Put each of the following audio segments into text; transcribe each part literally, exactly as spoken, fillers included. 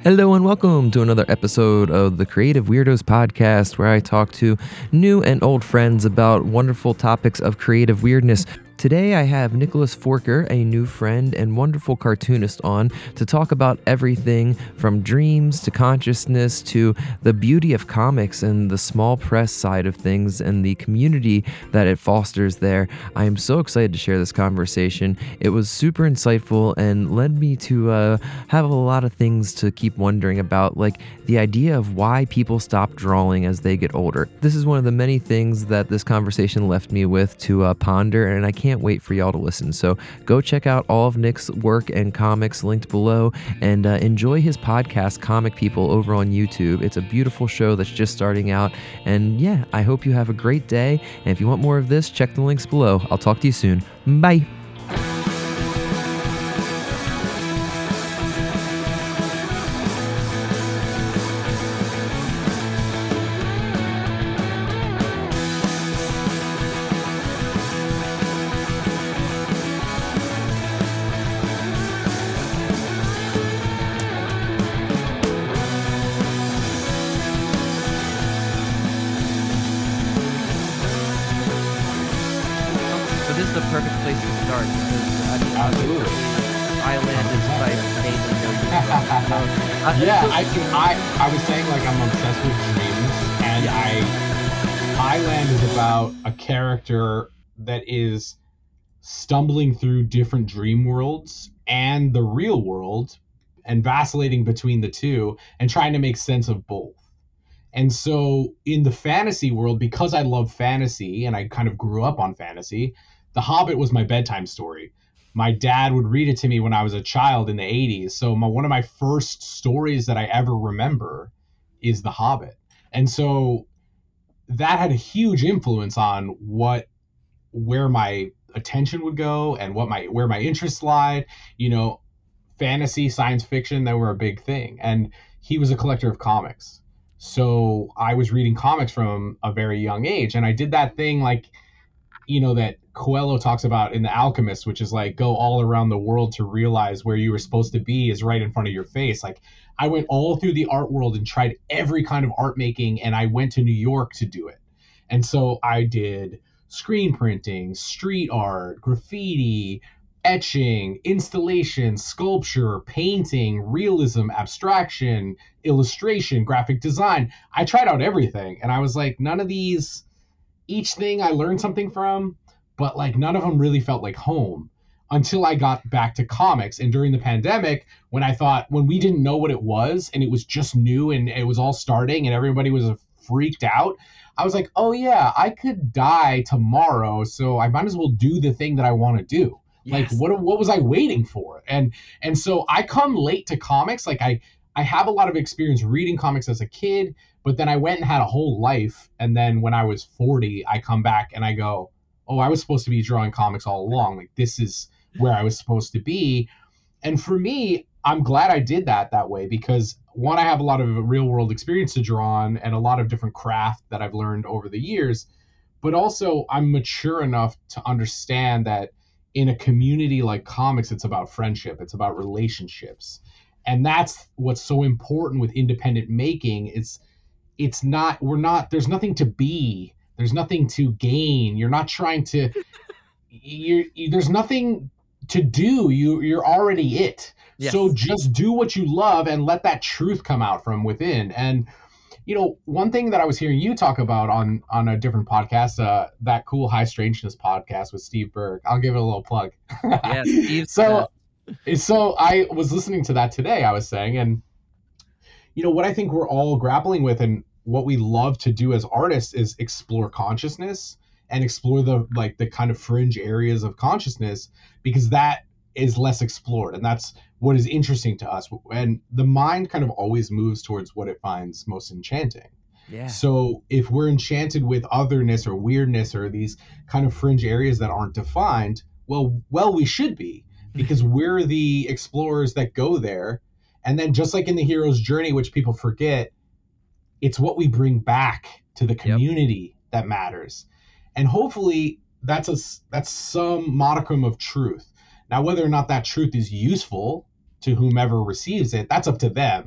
Hello and welcome to another episode of the Creative Weirdos podcast, where I talk to new and old friends about wonderful topics of creative weirdness. Today I have Nicholas Forker, a new friend and wonderful cartoonist, on to talk about everything from dreams to consciousness to the beauty of comics and the small press side of things and the community that it fosters there. I am so excited to share this conversation. It was super insightful and led me to uh, have a lot of things to keep wondering about, like the idea of why people stop drawing as they get older. This is one of the many things that this conversation left me with to uh, ponder, and I can't Can't wait for y'all to listen. So go check out all of Nick's work and comics linked below, and uh, enjoy his podcast, Comic People, over on YouTube. It's a beautiful show that's just starting out. And yeah, I hope you have a great day. And if you want more of this, check the links below. I'll talk to you soon. Bye. The perfect place to start, because I mean, absolutely, Island is like amazing. uh, yeah, I think I I was saying, like, I'm obsessed with dreams, and yeah. I Island is about a character that is stumbling through different dream worlds and the real world, and vacillating between the two, and trying to make sense of both. And so in the fantasy world, because I love fantasy and I kind of grew up on fantasy, The Hobbit was my bedtime story. My dad would read it to me when I was a child in the eighties. So my, one of my first stories that I ever remember is The Hobbit. And so that had a huge influence on what, where my attention would go and what my, where my interests lied. You know, fantasy, science fiction, they were a big thing. And he was a collector of comics. So I was reading comics from a very young age. And I did that thing, like, you know, that Coelho talks about in The Alchemist, which is like, go all around the world to realize where you were supposed to be is right in front of your face. Like, I went all through the art world and tried every kind of art making, and I went to New York to do it. And so I did screen printing, street art, graffiti, etching, installation, sculpture, painting, realism, abstraction, illustration, graphic design. I tried out everything, and I was like, none of these, each thing I learned something from, but like none of them really felt like home until I got back to comics. And during the pandemic, when I thought, when we didn't know what it was and it was just new and it was all starting and everybody was freaked out, I was like, oh yeah, I could die tomorrow, so I might as well do the thing that I want to do. Yes. Like, what what was I waiting for? And and so I come late to comics. Like, I I have a lot of experience reading comics as a kid, but then I went and had a whole life. And then when I was forty, I come back and I go, oh, I was supposed to be drawing comics all along. Like, this is where I was supposed to be. And for me, I'm glad I did that that way, because one, I have a lot of real world experience to draw on and a lot of different craft that I've learned over the years. But also I'm mature enough to understand that in a community like comics, it's about friendship. It's about relationships. And that's what's so important with independent making. It's, it's not, we're not, there's nothing to be. There's nothing to gain. You're not trying to, you're, you, there's nothing to do. You, you're already it. Yes. So just do what you love and let that truth come out from within. And, you know, one thing that I was hearing you talk about on, on a different podcast, uh, that cool High Strangeness podcast with Steve Berg, I'll give it a little plug. Yeah, Steve. so, so I was listening to that today, I was saying, and, you know, what I think we're all grappling with and what we love to do as artists is explore consciousness and explore the, like, the kind of fringe areas of consciousness, because that is less explored. And that's what is interesting to us. And the mind kind of always moves towards what it finds most enchanting. Yeah. So if we're enchanted with otherness or weirdness or these kind of fringe areas that aren't defined, well, well, we should be, because we're the explorers that go there. And then just like in the hero's journey, which people forget, it's what we bring back to the community yep. that matters. And hopefully that's a, that's some modicum of truth. Now, whether or not that truth is useful to whomever receives it, that's up to them.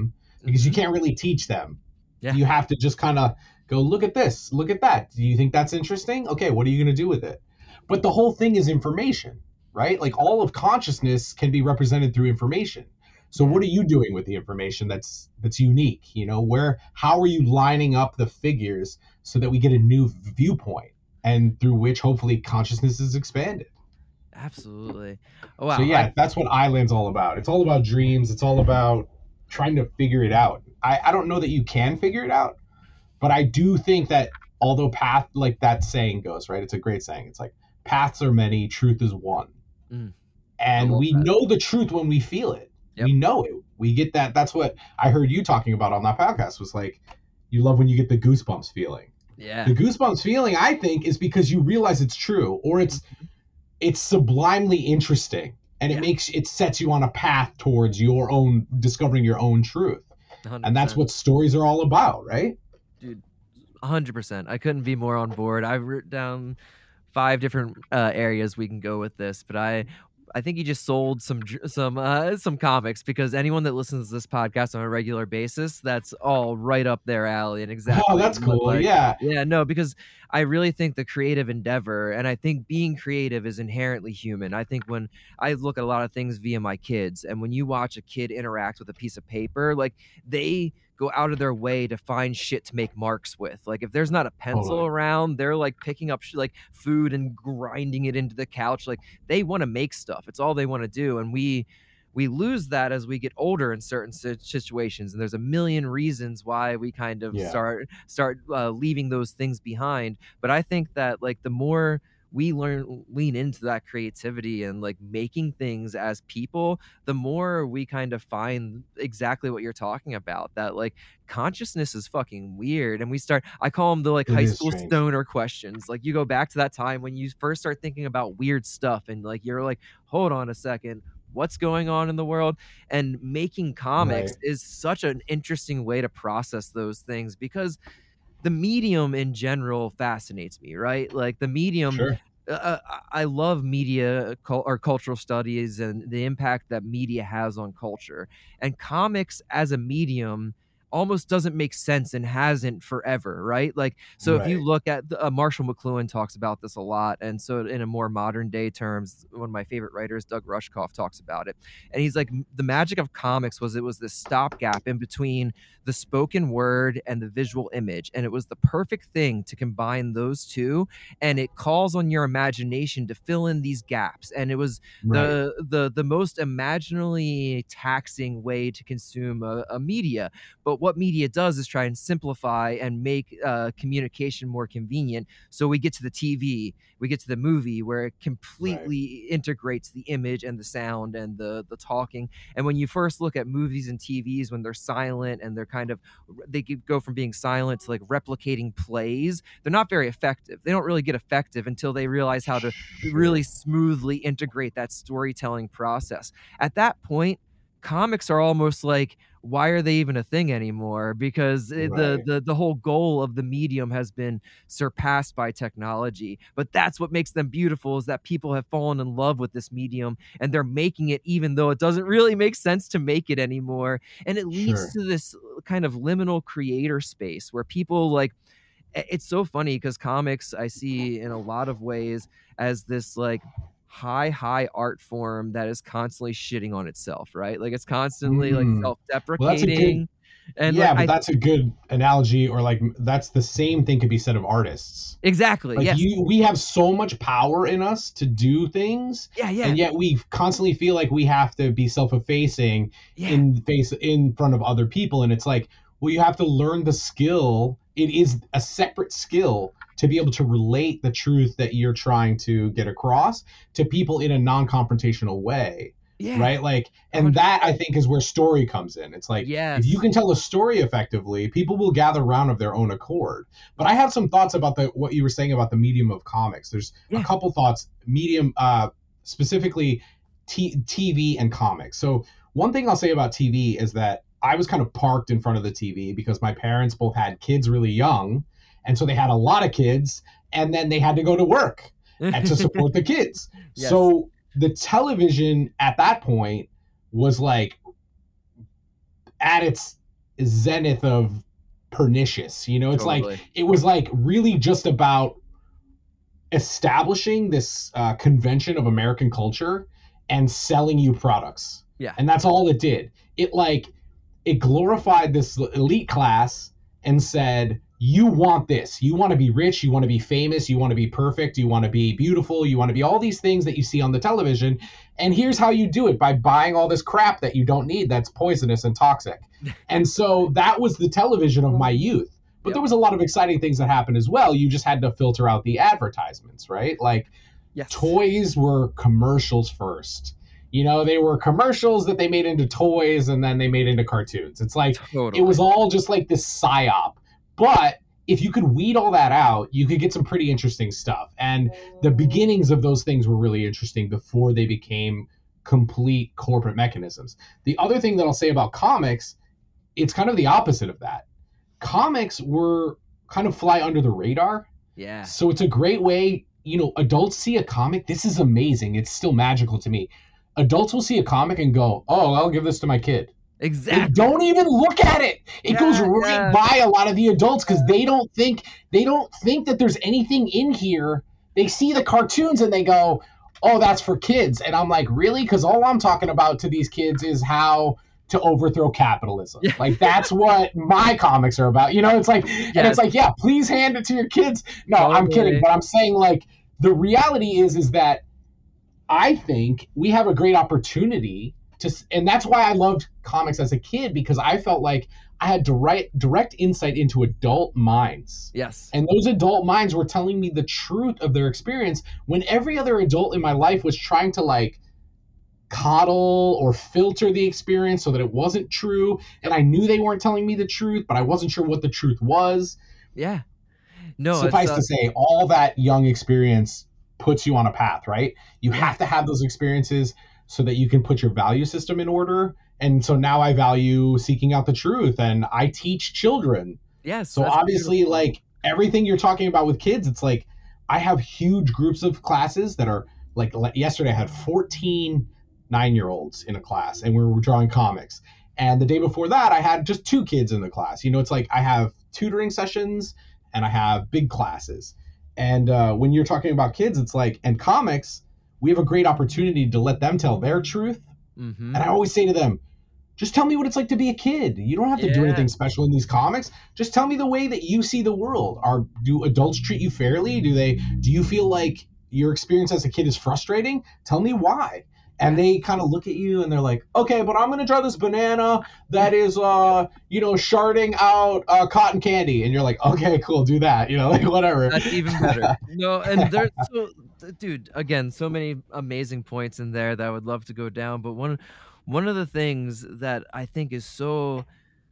because mm-hmm. you can't really teach them. Yeah. You have to just kind of go, look at this, look at that. Do you think that's interesting? Okay, what are you going to do with it? But the whole thing is information, right? Like all of consciousness can be represented through information. So Yeah. what are you doing with the information that's that's unique? You know, where how are you lining up the figures so that we get a new viewpoint and through which hopefully consciousness is expanded? Absolutely. Oh, wow. So yeah, I, that's what Island's all about. It's all about dreams. It's all about trying to figure it out. I, I don't know that you can figure it out, but I do think that although path, like that saying goes, right? It's a great saying. It's like paths are many, truth is one. Mm, and we that. know the truth when we feel it. Yep. We know it. We get that. That's what I heard you talking about on that podcast was like, you love when you get the goosebumps feeling. Yeah. The goosebumps feeling, I think, is because you realize it's true, or it's mm-hmm. it's sublimely interesting, and it yeah. makes it sets you on a path towards your own discovering your own truth. one hundred percent. And that's what stories are all about, right? Dude, one hundred percent. I couldn't be more on board. I've written down five different uh, areas we can go with this, but I I think you just sold some some uh, some comics, because anyone that listens to this podcast on a regular basis, that's all right up their alley and exactly. Oh, that's cool. Like. Yeah. Yeah, no, because I really think the creative endeavor, and I think being creative is inherently human. I think when I look at a lot of things via my kids, and when you watch a kid interact with a piece of paper, like they go out of their way to find shit to make marks with. Like if there's not a pencil oh, around, they're like picking up sh- like food and grinding it into the couch. Like they want to make stuff. It's all they want to do. And we we lose that as we get older in certain situations. And there's a million reasons why we kind of yeah. start start uh, leaving those things behind. But I think that like the more we learn lean into that creativity and like making things as people, the more we kind of find exactly what you're talking about, that like consciousness is fucking weird. And we start, I call them the like it high school strange. Stoner questions. Like you go back to that time when you first start thinking about weird stuff and like you're like, hold on a second, what's going on in the world? And making comics right. is such an interesting way to process those things, because the medium in general fascinates me, right? Like the medium, sure. uh, I love media or cultural studies and the impact that media has on culture. And comics as a medium almost doesn't make sense and hasn't forever, right? Like, so right. if you look at uh, Marshall McLuhan talks about this a lot. And so in a more modern day terms, one of my favorite writers, Doug Rushkoff, talks about it. And he's like, the magic of comics was it was this stopgap in between the spoken word and the visual image. And it was the perfect thing to combine those two. And it calls on your imagination to fill in these gaps. And it was right. the, the, the most imaginally taxing way to consume a, a media. But what media does is try and simplify and make uh, communication more convenient. So we get to the T V, we get to the movie where it completely right. integrates the image and the sound and the the talking. And when you first look at movies and T Vs, when they're silent and they're kind of, they go from being silent to like replicating plays, they're not very effective. They don't really get effective until they realize how to sure. really smoothly integrate that storytelling process. At that point, comics are almost like, why are they even a thing anymore? Because right. the, the the whole goal of the medium has been surpassed by technology. But that's what makes them beautiful, is that people have fallen in love with this medium and they're making it even though it doesn't really make sense to make it anymore. And it leads sure. to this kind of liminal creator space where people like, it's so funny because comics I see in a lot of ways as this like high high art form that is constantly shitting on itself, right? Like it's constantly mm. like self-deprecating. Well, and yeah, like, but I, that's a good analogy, or like that's the same thing could be said of artists. Exactly. Like yes. you, we have so much power in us to do things. Yeah, yeah. And yet we constantly feel like we have to be self-effacing yeah. in face in front of other people, and it's like, well, you have to learn the skill. It is a separate skill to be able to relate the truth that you're trying to get across to people in a non-confrontational way. Yeah. Right? Like, and one hundred percent. That I think is where story comes in. It's like, yes. if you can tell a story effectively, people will gather around of their own accord. But I have some thoughts about the what you were saying about the medium of comics. There's yeah. a couple thoughts, medium, uh, specifically t- TV and comics. So one thing I'll say about T V is that I was kind of parked in front of the T V because my parents both had kids really young. And so they had a lot of kids, and then they had to go to work and to support the kids. Yes. So the television at that point was like at its zenith of pernicious. You know, it's Totally. like it was like really just about establishing this uh, convention of American culture and selling you products. Yeah. And that's all it did. It like it glorified this elite class and said, you want this. You want to be rich. You want to be famous. You want to be perfect. You want to be beautiful. You want to be all these things that you see on the television. And here's how you do it, by buying all this crap that you don't need that's poisonous and toxic. And so that was the television of my youth. But yep. there was a lot of exciting things that happened as well. You just had to filter out the advertisements, right? Like yes. toys were commercials first. You know, they were commercials that they made into toys and then they made into cartoons. It's like, totally. It was all just like this psyop. But if you could weed all that out, you could get some pretty interesting stuff. And the beginnings of those things were really interesting before they became complete corporate mechanisms. The other thing that I'll say about comics, it's kind of the opposite of that. Comics were kind of fly under the radar. Yeah. So it's a great way, you know, adults see a comic. This is amazing. It's still magical to me. Adults will see a comic and go, oh, I'll give this to my kid. Exactly. They don't even look at it. It yeah, goes right yeah. by a lot of the adults because they don't think they don't think that there's anything in here. They see the cartoons and they go, oh, that's for kids. And I'm like, really? Because all I'm talking about to these kids is how to overthrow capitalism. Yeah. Like that's what my comics are about. You know, it's like, yes. and it's like, yeah, please hand it to your kids. No, totally. I'm kidding. But I'm saying like the reality is, is that I think we have a great opportunity to, and that's why I loved comics as a kid, because I felt like I had direct direct insight into adult minds. Yes. And those adult minds were telling me the truth of their experience when every other adult in my life was trying to like coddle or filter the experience so that it wasn't true. And I knew they weren't telling me the truth, but I wasn't sure what the truth was. Yeah. No. Suffice uh... to say, all that young experience puts you on a path, right? You yeah. have to have those experiences so that you can put your value system in order. And so now I value seeking out the truth, and I teach children. Yes. So obviously, beautiful. Like everything you're talking about with kids, it's like I have huge groups of classes that are like, yesterday I had fourteen nine-year-olds in a class, and we were drawing comics. And the day before that, I had just two kids in the class. You know, it's like I have tutoring sessions and I have big classes. And uh, when you're talking about kids, it's like, and comics, we have a great opportunity to let them tell their truth. Mm-hmm. And I always say to them, just tell me what it's like to be a kid. You don't have to yeah. do anything special in these comics. Just tell me the way that you see the world. Are do adults treat you fairly? Do they? Do you feel like your experience as a kid is frustrating? Tell me why. And they kind of look at you and they're like, okay, but I'm going to draw this banana that is, uh, you know, sharding out uh, cotton candy. And you're like, okay, cool, do that. You know, like whatever. That's even better. No, and there's, so, dude, again, so many amazing points in there that I would love to go down. But one, one of the things that I think is so,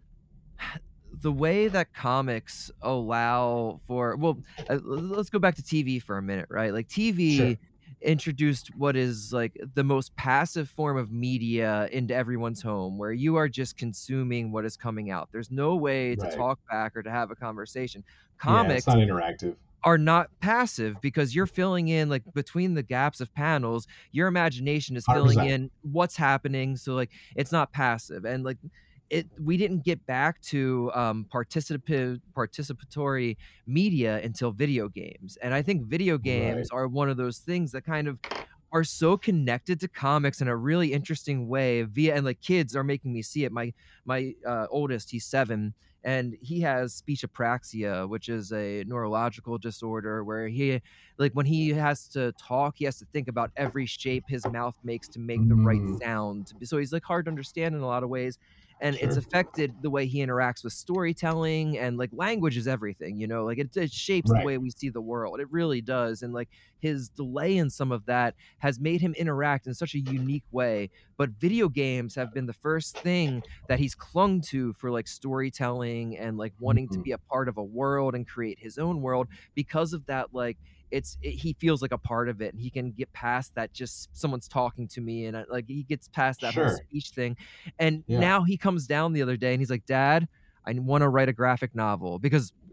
the way that comics allow for, well, uh, let's go back to T V for a minute, right? Like T V. Sure. Introduced what is like the most passive form of media into everyone's home, where you are just consuming what is coming out. There's no way to right. talk back or to have a conversation. Comics yeah, it's not interactive. Are not passive because you're filling in like between the gaps of panels. Your imagination is filling one hundred percent in what's happening. So like it's not passive. And like it, we didn't get back to um, participative, participatory media until video games. And I think video games right. are one of those things that kind of are so connected to comics in a really interesting way via, and like kids are making me see it. My, my uh, oldest, he's seven, and he has speech apraxia, which is a neurological disorder where he, like when he has to talk, he has to think about every shape his mouth makes to make mm. the right sound. So he's like hard to understand in a lot of ways. And sure. it's affected the way he interacts with storytelling, and like language is everything, you know, like it, it shapes right. the way we see the world. It really does. And like his delay in some of that has made him interact in such a unique way. But video games have been the first thing that he's clung to for like storytelling and like wanting mm-hmm. to be a part of a world and create his own world because of that. Like it's it, he feels like a part of it, and he can get past that just someone's talking to me, and I, like he gets past that sure. whole speech thing. And yeah. now he comes down the other day and he's like, Dad, I want to write a graphic novel, because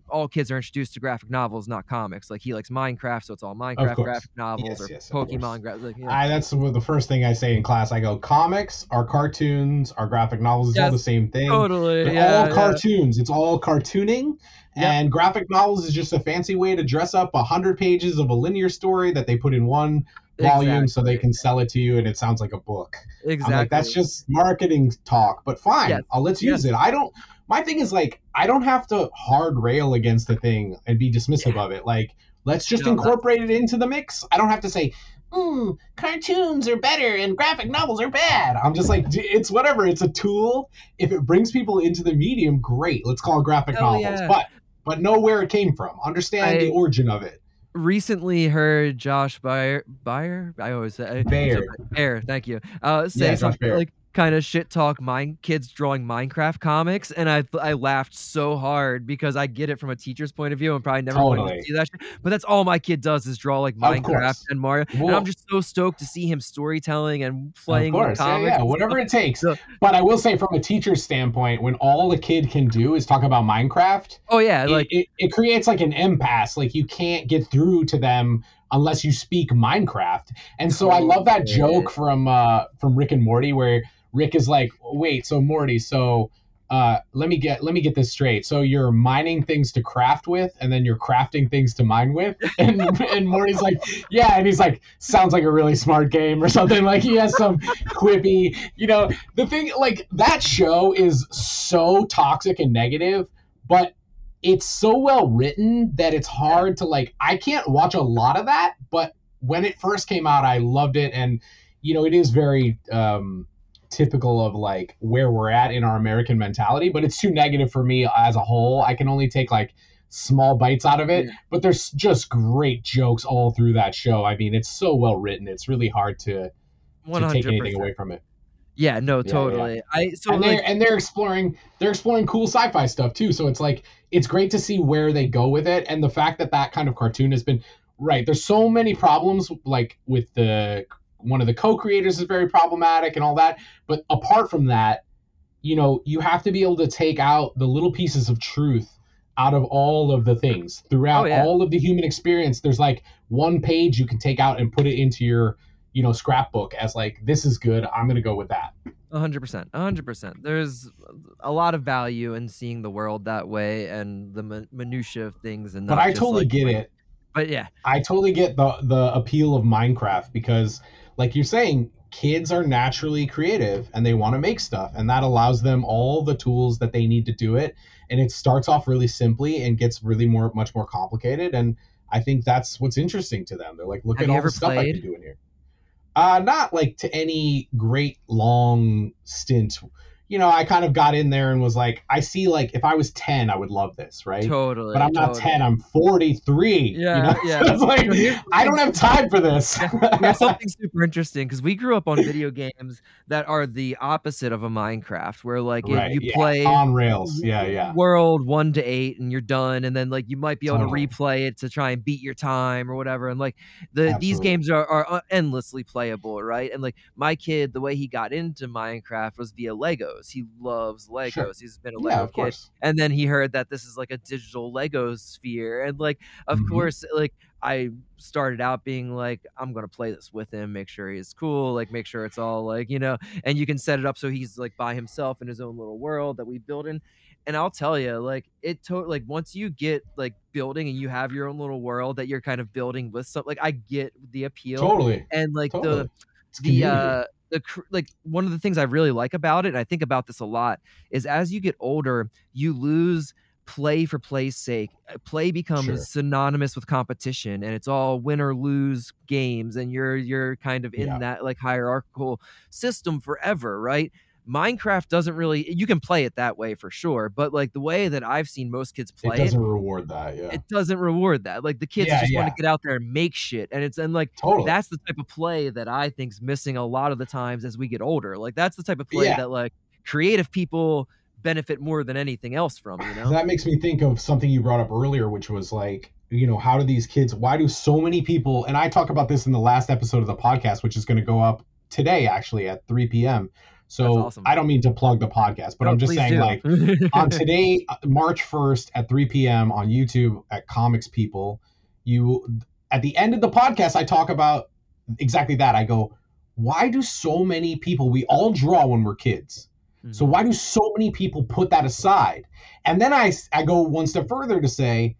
all kids are introduced to graphic novels, not comics. Like he likes Minecraft, so it's all Of Minecraft course. graphic novels Yes, or yes, of course. Pokemon graphic. Like, yeah. I, that's the first thing I say in class. I go, comics are cartoons, are graphic novels. It's Yes, all the same thing. totally. They're Yeah, all yeah. cartoons. It's all cartooning. Yep. And graphic novels is just a fancy way to dress up a hundred pages of a linear story that they put in one volume so they Exactly. can sell it to you and it sounds like a book. Exactly. I'm like, that's just marketing talk, but fine. Yes, I'll let's use yes. it. I don't my thing is like I don't have to hard rail against the thing and be dismissive Yeah. of it. Like, let's just No, incorporate it into the mix. I don't have to say, mm, cartoons are better and graphic novels are bad. I'm just like, it's whatever. It's a tool. If it brings people into the medium, great. Let's call it graphic Hell novels. yeah. But but know where it came from. Understand I- the origin of it. Recently heard Josh Baer, Baer? I always say Baer. Baer, thank you. Uh, say Yeah, Josh something Baer. like kind of shit talk mine kids drawing Minecraft comics, and I I laughed so hard because I get it from a teacher's point of view and probably never wanted Totally. to see that shit. But that's all my kid does is draw like Of Minecraft course. and Mario, and Well- I'm just so stoked to see him storytelling and playing Of with course, yeah, comics. yeah, and whatever stuff. it takes. So- But I will say, from a teacher's standpoint, when all a kid can do is talk about Minecraft, Oh yeah, it, like it, it creates like an impasse. Like you can't get through to them unless you speak Minecraft. And so I love that Totally. joke from uh, from Rick and Morty where Rick is like, "Wait, so Morty, so uh, let me get let me get this straight. So you're mining things to craft with, and then you're crafting things to mine with." And and Morty's like, "Yeah," and he's like, "Sounds like a really smart game," or something. Like he has some quippy, you know. The thing, like that show is so toxic and negative, but it's so well written that it's hard to like. I can't watch a lot of that, but when it first came out, I loved it, and you know, it is very. Um, typical of like where we're at in our American mentality, but it's too negative for me as a whole. I can only take like small bites out of it, Yeah. but there's just great jokes all through that show. I mean, it's so well written. It's really hard to, to take anything away from it. Yeah, no, yeah. totally. I so and like they're and they're exploring they're exploring cool sci-fi stuff too. So it's like it's great to see where they go with it, and the fact that that kind of cartoon has been right. There's so many problems like with the one of the co-creators is very problematic and all that. But apart from that, you know, you have to be able to take out the little pieces of truth out of all of the things throughout Oh, yeah. all of the human experience. There's like one page you can take out and put it into your, you know, scrapbook as like, this is good. I'm going to go with that. A hundred percent, a hundred percent. There's a lot of value in seeing the world that way and the min- minutia of things, and But not I just, totally like, get it. But yeah, I totally get the the appeal of Minecraft because, like you're saying, kids are naturally creative and they want to make stuff, and that allows them all the tools that they need to do it. And it starts off really simply and gets really more, much more complicated. And I think that's what's interesting to them. They're like, look Have at you all ever the stuff I played? can do in here. Uh, not like to any great long stint. You know, I kind of got in there and was like, I see, like, if I was ten, I would love this, right? totally. But I'm not totally. ten, I'm forty-three. Yeah, you know? yeah. So it's like, So here's- I don't have time for this. Here's something super interesting because we grew up on video games that are the opposite of a Minecraft, where like if Right, you yeah, play on rails. Yeah, yeah. world one to eight and you're done, and then like you might be able Totally. to replay it to try and beat your time or whatever. And like the these Absolutely. games are, are endlessly playable, right? And like my kid, the way he got into Minecraft was via Legos. He loves Legos. Sure. He's been a Yeah, Lego of kid. course. And then he heard that this is like a digital Lego sphere, and like of Mhm. course like I started out being like, I'm gonna play this with him, make sure he's cool, like make sure it's all like, you know, and you can set it up so he's like by himself in his own little world that we build in. And I'll tell you, like it to- like once you get like building and you have your own little world that you're kind of building with something, like I get the appeal. Totally. And like Totally. the It's the community. uh the cr- like one of the things I really like about it, and I think about this a lot, is as you get older, you lose play for play's sake. Uh, Play becomes Sure. synonymous with competition, and it's all win or lose games, and you're you're kind of in Yeah. that like hierarchical system forever, right? Minecraft doesn't really, you can play it that way for sure, but like the way that I've seen most kids It play it, doesn't reward that. Yeah. it doesn't reward that. Like the kids Yeah, just want yeah. to get out there and make shit, and it's and like Totally. that's the type of play that I think's missing a lot of the times as we get older. Like that's the type of play Yeah. that like creative people benefit more than anything else from, you know? That makes me think of something you brought up earlier, which was like, you know, how do these kids, why do so many people, and I talk about this in the last episode of the podcast, which is going to go up today, actually, at three p.m. So awesome. I don't mean to plug the podcast, but no, I'm just saying do. like on today, March first at three p.m. on YouTube at Comics People, you at the end of the podcast, I talk about exactly that. I go, why do so many people, we all draw when we're kids. Mm-hmm. So why do so many people put that aside? And then I, I go one step further to say,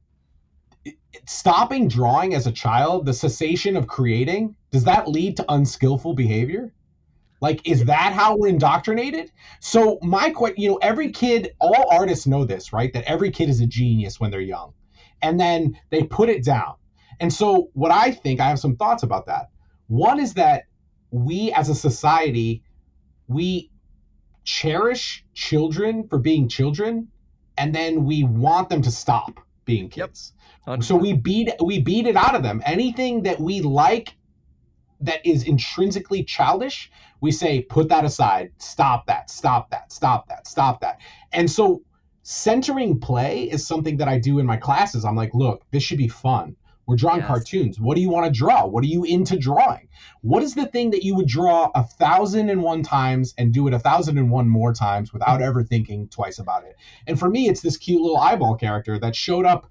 stopping drawing as a child, the cessation of creating, does that lead to unskillful behavior? Like, is that how we're indoctrinated? So my question, you know, every kid, all artists know this, right? That every kid is a genius when they're young. And then they put it down. And so what I think, I have some thoughts about that. One is that we as a society, we cherish children for being children, and then we want them to stop being kids. Yep. So we beat we beat it out of them. Anything that we like that is intrinsically childish, we say, put that aside, stop that, stop that, stop that, stop that. And so centering play is something that I do in my classes. I'm like, look, this should be fun. We're drawing yes. cartoons. What do you want to draw? What are you into drawing? What is the thing that you would draw a thousand and one times and do it a thousand and one more times without ever thinking twice about it? And for me, it's this cute little eyeball character that showed up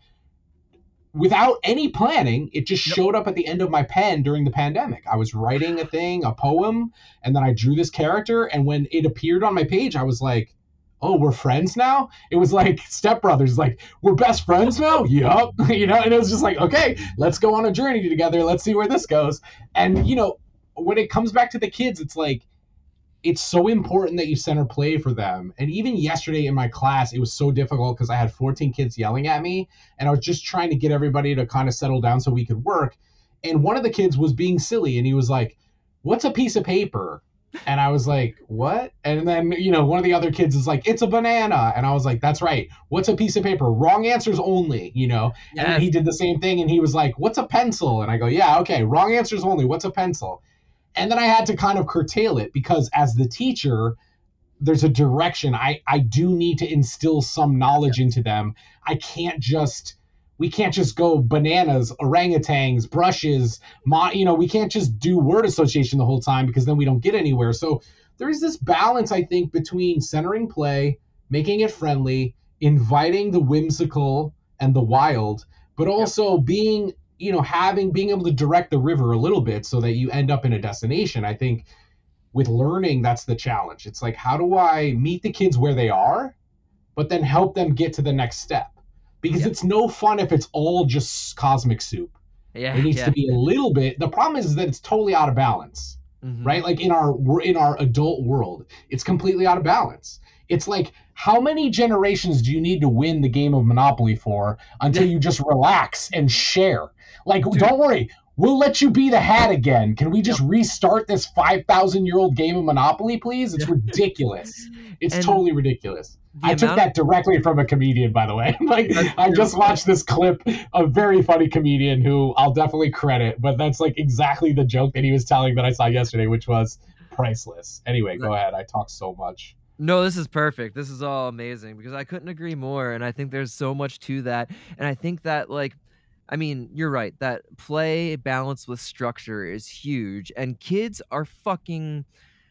without any planning. It just yep. showed up at the end of my pen during the pandemic. I was writing a thing, a poem, and then I drew this character. And when it appeared on my page, I was like, oh, we're friends now? It was like Step Brothers, like, we're best friends now? Yup. You know, and it was just like, okay, let's go on a journey together. Let's see where this goes. And, you know, when it comes back to the kids, it's like, it's so important that you center play for them. And even yesterday in my class, it was so difficult because I had fourteen kids yelling at me, and I was just trying to get everybody to kind of settle down so we could work. And one of the kids was being silly, and he was like, what's a piece of paper? And I was like, what? And then, you know, one of the other kids is like, it's a banana. And I was like, that's right. What's a piece of paper? Wrong answers only, you know? Yes. And then he did the same thing, and he was like, what's a pencil? And I go, yeah, okay, wrong answers only. What's a pencil? And then I had to kind of curtail it because as the teacher, there's a direction. I, I do need to instill some knowledge yeah. into them. I can't just, we can't just go bananas, orangutans, brushes, mo- you know, we can't just do word association the whole time because then we don't get anywhere. So there is this balance, I think, between centering play, making it friendly, inviting the whimsical and the wild, but also yep. being, you know, having, being able to direct the river a little bit so that you end up in a destination. I think with learning, that's the challenge. It's like, how do I meet the kids where they are, but then help them get to the next step? Because yep. it's no fun if it's all just cosmic soup. Yeah, it needs yeah. to be a little bit. The problem is that it's totally out of balance, mm-hmm. right? Like in our we're in our adult world, it's completely out of balance. It's like, how many generations do you need to win the game of Monopoly for until you just relax and share? Like, Dude. Don't worry, we'll let you be the hat again. Can we just yep. restart this five thousand year old game of Monopoly, please? It's ridiculous. It's and totally ridiculous. I took that directly from a comedian, by the way. Like, I just watched this clip, a very funny comedian who I'll definitely credit, but that's like exactly the joke that he was telling that I saw yesterday, which was priceless. Anyway, go ahead. I talk so much. No, this is perfect. This is all amazing because I couldn't agree more. And I think there's so much to that. And I think that, like, I mean, you're right, that play balanced with structure is huge. And kids are fucking...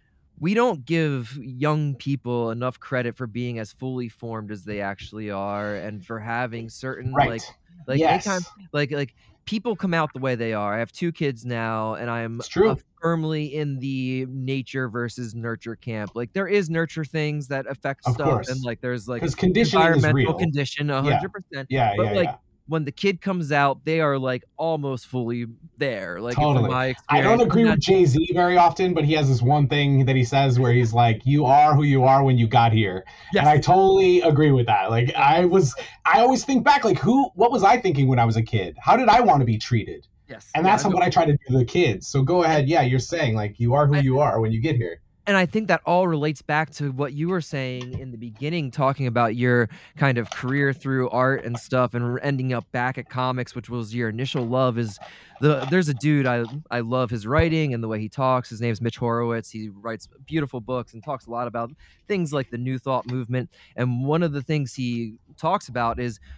We don't give young people enough credit for being as fully formed as they actually are, and for having certain right. like like yes. anytime, like like people come out the way they are. I have two kids now, and I'm uh, firmly in the nature versus nurture camp. Like, there is nurture things that affect of stuff, course. And like there's like environmental condition, a hundred percent. Yeah, but yeah, like. Yeah. When the kid comes out, they are like almost fully there. Like, totally. From my experience. I don't agree with Jay-Z very often, but he has this one thing that he says where he's like, you are who you are when you got here. Yes. And I totally agree with that. Like, I was, I always think back, like, who, what was I thinking when I was a kid? How did I want to be treated? Yes. And that's yeah, what I try to do to the kids. So go ahead. Yeah, you're saying, like, you are who I, you are when you get here. And I think that all relates back to what you were saying in the beginning, talking about your kind of career through art and stuff, and ending up back at comics, which was your initial love. Is the there's a dude I I love his writing and the way he talks. His name's Mitch Horowitz. He writes beautiful books and talks a lot about things like the New Thought movement. And one of the things he talks about is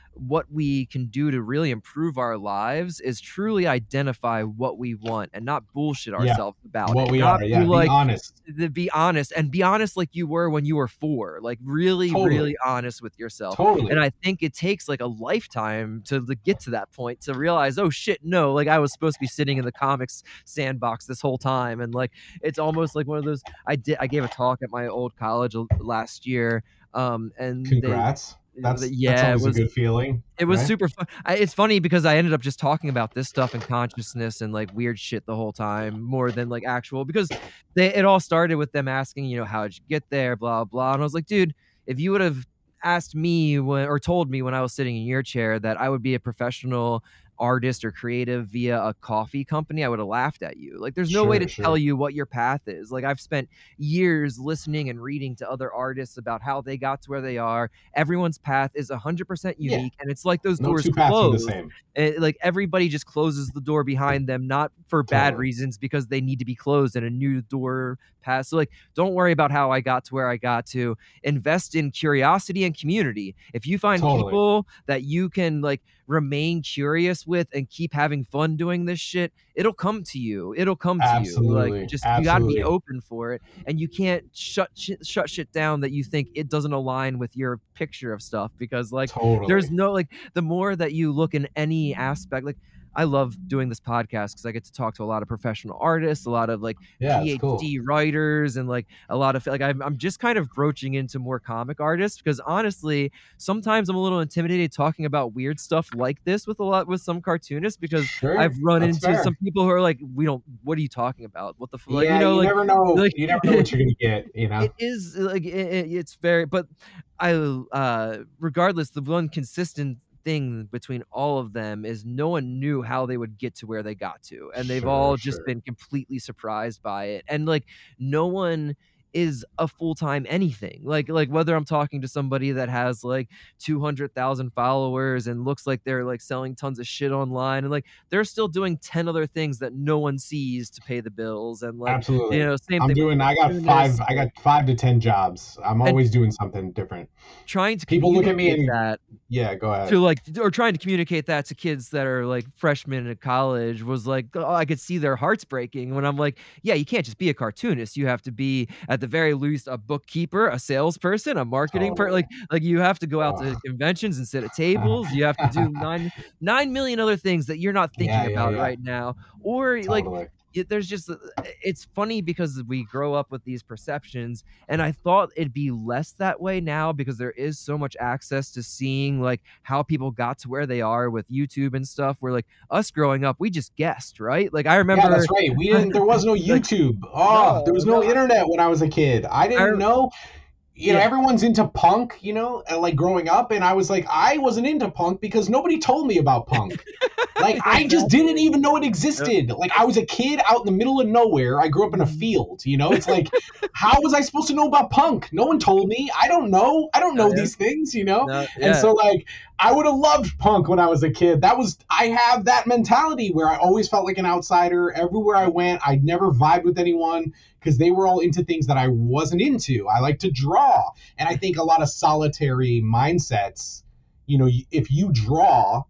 what we can do to really improve our lives is truly identify what we want and not bullshit Yeah. ourselves about What it. we Not are. be Yeah. Be like, honest. to be honest and be honest like you were when you were four, like really, Totally. really honest with yourself. Totally. And I think it takes like a lifetime to, to get to that point, to realize, oh shit, no, like I was supposed to be sitting in the comics sandbox this whole time. And like, it's almost like one of those, I did, I gave a talk at my old college last year. Um, and Congrats. They, that's, yeah, that's always it was a good feeling. It was right? super fun. I, it's funny because I ended up just talking about this stuff and consciousness and like weird shit the whole time, more than like actual, because they, it all started with them asking, you know, how did you get there, blah, blah. And I was like, dude, if you would have asked me when, or told me when I was sitting in your chair that I would be a professional artist or creative via a coffee company, I would have laughed at you. Like, there's no Sure, way to sure. tell you what your path is. Like, I've spent years listening and reading to other artists about how they got to where they are. Everyone's path is one hundred percent unique, Yeah. and it's like those No doors two paths are the close. same. It, like, everybody just closes the door behind them, not for bad Totally. reasons, because they need to be closed and a new door pass. So, like, don't worry about how I got to where I got to. Invest in curiosity and community. If you find Totally. people that you can like remain curious with and keep having fun doing this shit, it'll come to you. It'll come to Absolutely. you. Like, just Absolutely. you got to be open for it, and you can't shut shit, shut shit down that you think it doesn't align with your picture of stuff, because like Totally. there's no like the more that you look in any aspect, like I love doing this podcast because I get to talk to a lot of professional artists, a lot of like Yeah, it's PhD cool. writers, and like a lot of like I'm, I'm just kind of broaching into more comic artists, because honestly sometimes I'm a little intimidated talking about weird stuff like this with a lot with some cartoonists, because Sure, I've run that's into fair. some people who are like, we don't, what are you talking about, what the f-? Like, Yeah, you know, like never know. like- you never know what you're gonna get. You know. it is like it, it- it's very, but I uh regardless, the one consistent thing between all of them is no one knew how they would get to where they got to, and they've Sure, all just sure. been completely surprised by it. And like no one is a full-time anything, like like whether I'm talking to somebody that has like two hundred thousand followers and looks like they're like selling tons of shit online, and like they're still doing ten other things that no one sees to pay the bills, and like Absolutely. you know, same I'm thing doing. with I got cartoonists, five. I got five to ten jobs. I'm And- always doing something different. trying to People look at me communicate and- that Yeah, go ahead. to like or trying to communicate that to kids that are like freshmen in college was like, oh, I could see their hearts breaking when I'm like, yeah, you can't just be a cartoonist, you have to be at the very least a bookkeeper, a salesperson, a marketing per Totally. like like you have to go out to Ugh. conventions and sit at tables, you have to do nine nine million other things that you're not thinking Yeah, yeah, about yeah. right now, or like Totally. it, there's just it's funny because we grow up with these perceptions, and I thought it'd be less that way now because there is so much access to seeing like how people got to where they are with YouTube and stuff, where like us growing up we just guessed, right? Like I remember Yeah, that's right. We didn't. There was no YouTube. Oh, No, there was no no. internet when I was a kid. I didn't I- know. You know, Yeah. everyone's into punk. You know, and, like growing up, and I was like, I wasn't into punk because nobody told me about punk. Like I just didn't even know it existed. Like I was a kid out in the middle of nowhere. I grew up in a field. You know, it's like, how was I supposed to know about punk? No one told me. I don't know. I don't know Yeah. these things. You know. No, And yeah. so like I would have loved punk when I was a kid. That was I have that mentality where I always felt like an outsider. Everywhere I went, I never vibed with anyone because they were all into things that I wasn't into. I like to draw. And I think a lot of solitary mindsets, you know, if you draw,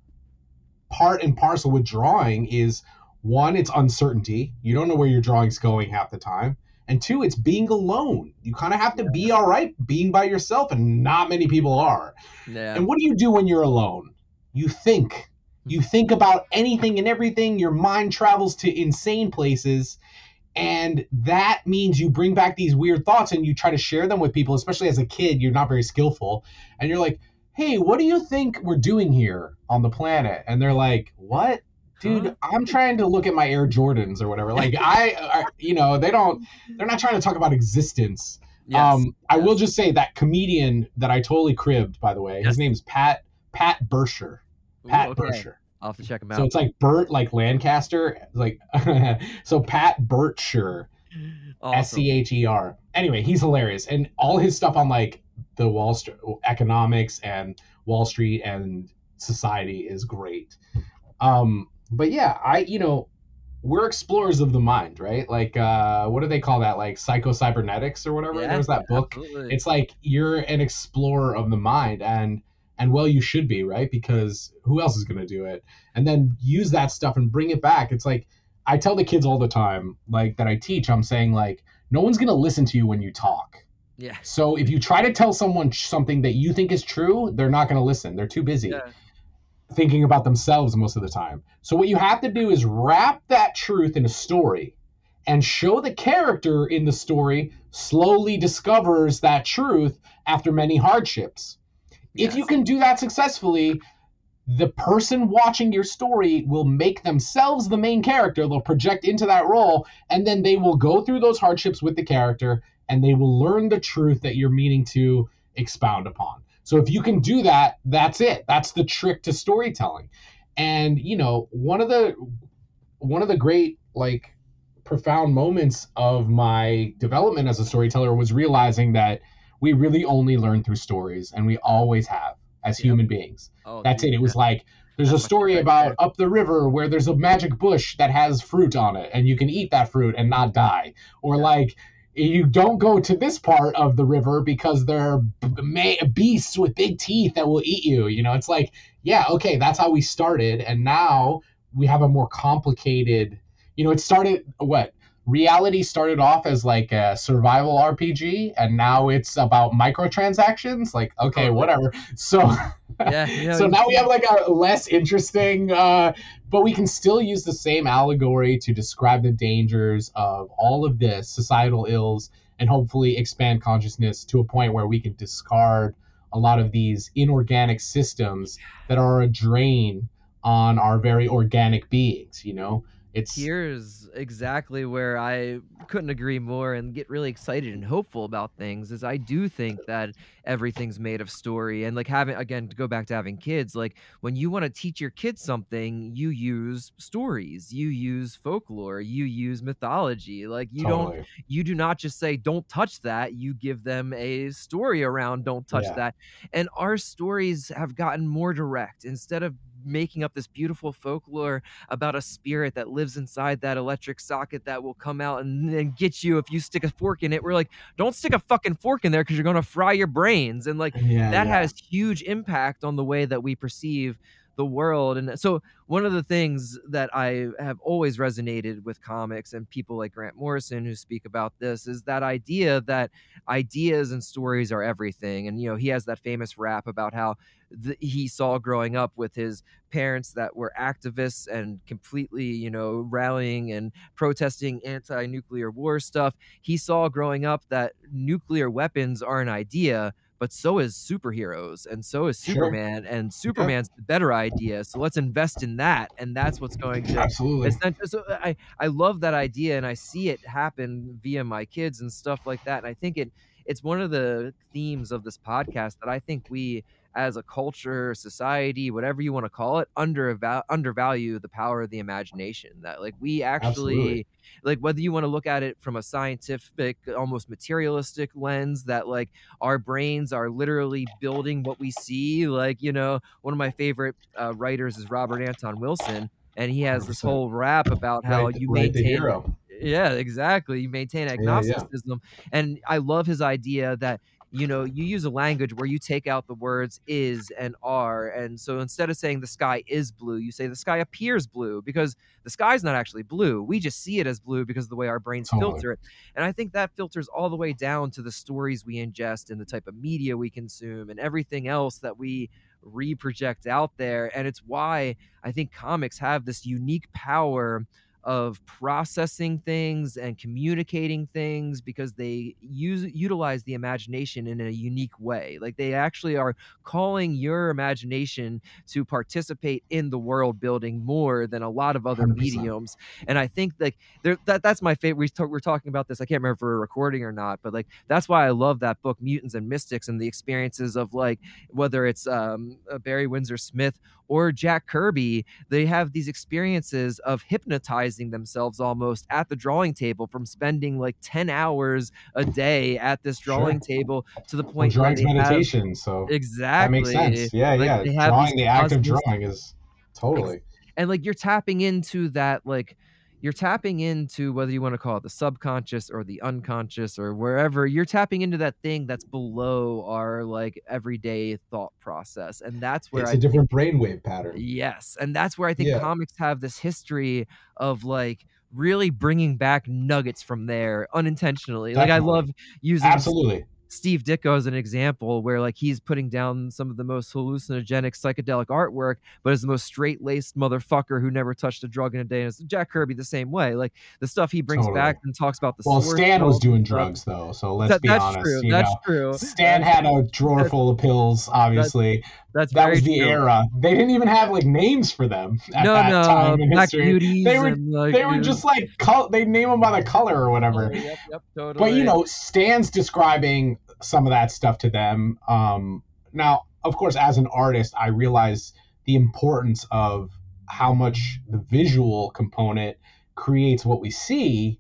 part and parcel with drawing is one, it's uncertainty. You don't know where your drawing's going half the time. And two, it's being alone. You kind of have to be all right being by yourself, and not many people are. Yeah. And what do you do when you're alone? You think. You think about anything and everything. Your mind travels to insane places. And that means you bring back these weird thoughts and you try to share them with people, especially as a kid. You're not very skillful. And you're like, hey, what do you think we're doing here on the planet? And they're like, what? Dude, Huh? I'm trying to look at my Air Jordans or whatever. Like, I, I, you know, they don't, they're not trying to talk about existence. Yes, Um, I yes. will just say that comedian that I totally cribbed, by the way, Yes. his name's Pat Pat Bersher. Ooh, Pat okay. Bersher. I'll have to check them out. So it's like Bert, like Lancaster, like so Pat Bersher, Awesome. S C H E R. Anyway, he's hilarious, and all his stuff on like the Wall Street economics and Wall Street and society is great. Um, but yeah, I you know. We're explorers of the mind, right? Like, uh, what do they call that? Like psycho-cybernetics or whatever. Yeah, There was that book. absolutely. It's like you're an explorer of the mind, and And well, you should be, right? Because who else is going to do it? And then use that stuff and bring it back. It's like, I tell the kids all the time, like that I teach, I'm saying like, no one's going to listen to you when you talk. Yeah. So if you try to tell someone something that you think is true, they're not going to listen. They're too busy Yeah. thinking about themselves most of the time. So what you have to do is wrap that truth in a story and show the character in the story slowly discovers that truth after many hardships. Yes. If you can do that successfully, the person watching your story will make themselves the main character. They'll project into that role, and then they will go through those hardships with the character, and they will learn the truth that you're meaning to expound upon. So if you can do that, that's it. That's the trick to storytelling. And, you know, one of the one of the great, like, profound moments of my development as a storyteller was realizing that we really only learn through stories, and we always have as Yep. human beings. Oh, That's dude, it. It was yeah. like, there's That's a my story favorite about right up the river where there's a magic bush that has fruit on it, and you can eat that fruit and not die. Or Yeah. like, you don't go to this part of the river because there are b- ma- beasts with big teeth that will eat you. You know, it's like, yeah, okay, that's how we started. And now we have a more complicated, you know, it started, what? Reality started off as like a survival R P G, and now it's about microtransactions. Like, okay, Totally. whatever. So, Yeah, you know, so you now we see- have like a less interesting, uh, but we can still use the same allegory to describe the dangers of all of this societal ills, and hopefully expand consciousness to a point where we can discard a lot of these inorganic systems that are a drain on our very organic beings. You know, it's Here's exactly where I couldn't agree more and get really excited and hopeful about things is I do think that everything's made of story. And like having, again, to go back to having kids, like when you want to teach your kids something, you use stories, you use folklore, you use mythology. Like you don't totally. you do not just say don't touch that, you give them a story around don't touch Yeah. that. And our stories have gotten more direct. Instead of making up this beautiful folklore about a spirit that lives inside that electric socket that will come out and, and get you if you stick a fork in it, we're like, don't stick a fucking fork in there because you're going to fry your brains. And like Yeah, that yeah. has huge impact on the way that we perceive the world. And so one of the things that I have always resonated with comics and people like Grant Morrison who speak about this is that idea that ideas and stories are everything. And, you know, he has that famous rap about how the, he saw growing up with his parents that were activists and completely, you know, rallying and protesting anti-nuclear war stuff. He saw growing up that nuclear weapons are an idea, but so is superheroes, and so is Sure. Superman, and Superman's the better idea. So let's invest in that, and that's what's going to Absolutely. essentially. So I I love that idea, and I see it happen via my kids and stuff like that. And I think it it's one of the themes of this podcast that I think we, as a culture, society, whatever you want to call it, underval- undervalue the power of the imagination. That like we actually, Absolutely. like whether you want to look at it from a scientific, almost materialistic lens, that like our brains are literally building what we see. Like, you know, one of my favorite uh, writers is Robert Anton Wilson, and he has this one hundred percent. whole rap about how Right, you right, the maintain hero. yeah, exactly. You maintain yeah. agnosticism. And I love his idea that, you know, you use a language where you take out the words is and are. And so instead of saying the sky is blue, you say the sky appears blue because the sky's not actually blue. We just see it as blue because of the way our brains Totally. filter it. And I think that filters all the way down to the stories we ingest and the type of media we consume and everything else that we reproject out there. And it's why I think comics have this unique power of processing things and communicating things because they use utilize the imagination in a unique way. Like they actually are calling your imagination to participate in the world building more than a lot of other one hundred percent. mediums. And I think like there that that's my favorite. We talk, we're talking about this. I can't remember if we're recording or not, but like that's why I love that book, Mutants and Mystics, and the experiences of like whether it's um, uh, Barry Windsor Smith or Jack Kirby. They have these experiences of hypnotizing themselves almost at the drawing table from spending like ten hours a day at this drawing Sure. table to the Well, point where drawing's they have meditation, so exactly that makes sense. Yeah, like yeah. they have Drawing, these the act of cosmos drawing is totally. and like you're tapping into that like you're tapping into, whether you want to call it the subconscious or the unconscious or wherever, you're tapping into that thing that's below our like everyday thought process. And that's where it's I a different think, brainwave pattern. yes. And that's where I think Yeah. comics have this history of like really bringing back nuggets from there unintentionally. Like I Definitely. love using Absolutely. Steve Ditko as an example, where like he's putting down some of the most hallucinogenic psychedelic artwork, but is the most straight-laced motherfucker who never touched a drug in a day. And it's Jack Kirby the same way. Like the stuff he brings Totally. back and talks about the Well, source Stan was code doing and stuff. drugs though, so let's That- be that's honest. true. You That's know, true. Stan That's- had a drawer that's- full of pills. Obviously, That's that very was the true. era. They didn't even have like names for them at No, that no, time in Black history. Beauties. They were and, like, they were you- just like col- they name them by the color or whatever. Oh, yep, yep, totally. But you know, Stan's describing some of that stuff to them. Um, now, of course, as an artist, I realize the importance of how much the visual component creates what we see.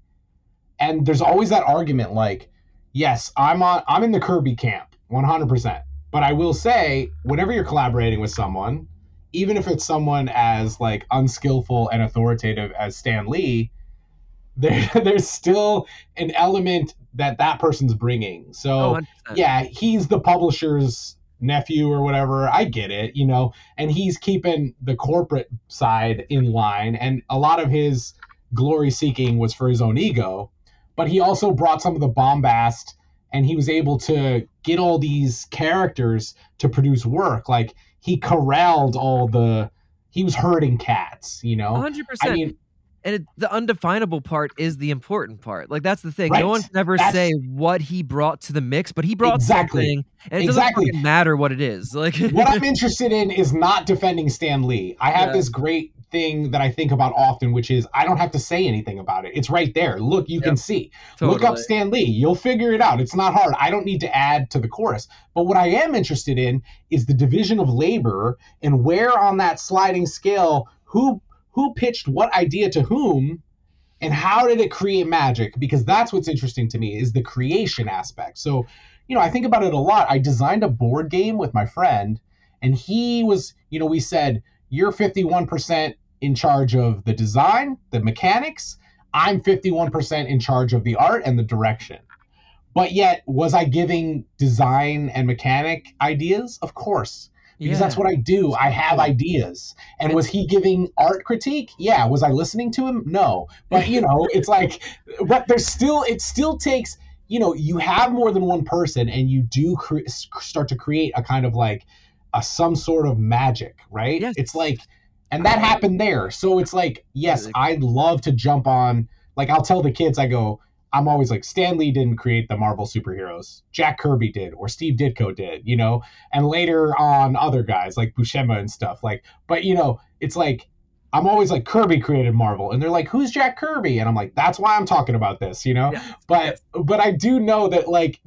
And there's always that argument, like, yes, I'm on, I'm in the Kirby camp, one hundred percent. But I will say, whenever you're collaborating with someone, even if it's someone as like unskillful and authoritative as Stan Lee, there, there's still an element that that person's bringing. So, Oh, one hundred percent. yeah, he's the publisher's nephew or whatever. I get it, you know, and he's keeping the corporate side in line. And a lot of his glory seeking was for his own ego, but he also brought some of the bombast, and he was able to get all these characters to produce work. Like he corralled all the, he was herding cats, you know? one hundred percent. I mean, And it, the undefinable part is the important part. Like that's the thing. Right. No one can ever That's- say what he brought to the mix, but he brought Exactly. something, and it Exactly. doesn't fucking matter what it is. Like what I'm interested in is not defending Stan Lee. I have Yeah. this great thing that I think about often, which is I don't have to say anything about it. It's right there. Look, you can Yep. see. Look up Totally. Stan Lee. You'll figure it out. It's not hard. I don't need to add to the chorus. But what I am interested in is the division of labor and where on that sliding scale, who who pitched what idea to whom, and how did it create magic? Because that's what's interesting to me is the creation aspect. So, you know, I think about it a lot. I designed a board game with my friend, and he was, you know, we said, you're fifty-one percent in charge of the design, the mechanics. I'm fifty-one percent in charge of the art and the direction. But yet, was I giving design and mechanic ideas? Of course. Because Yeah. that's what I do. I have ideas. And was he giving art critique? Yeah. Was I listening to him? No. But you know, it's like, but there's still, it still takes, you know, you have more than one person, and you do cre- start to create a kind of like a, some sort of magic, right? Yes. It's like, and that happened there. So it's like, yes, I'd love to jump on, like I'll tell the kids, I go, I'm always like, Stan Lee didn't create the Marvel superheroes. Jack Kirby did, or Steve Ditko did, you know? And later on, other guys like Buscema and stuff. Like, but you know, it's like, I'm always like, Kirby created Marvel. And they're like, who's Jack Kirby? And I'm like, that's why I'm talking about this, you know? Yeah. But, but I do know that like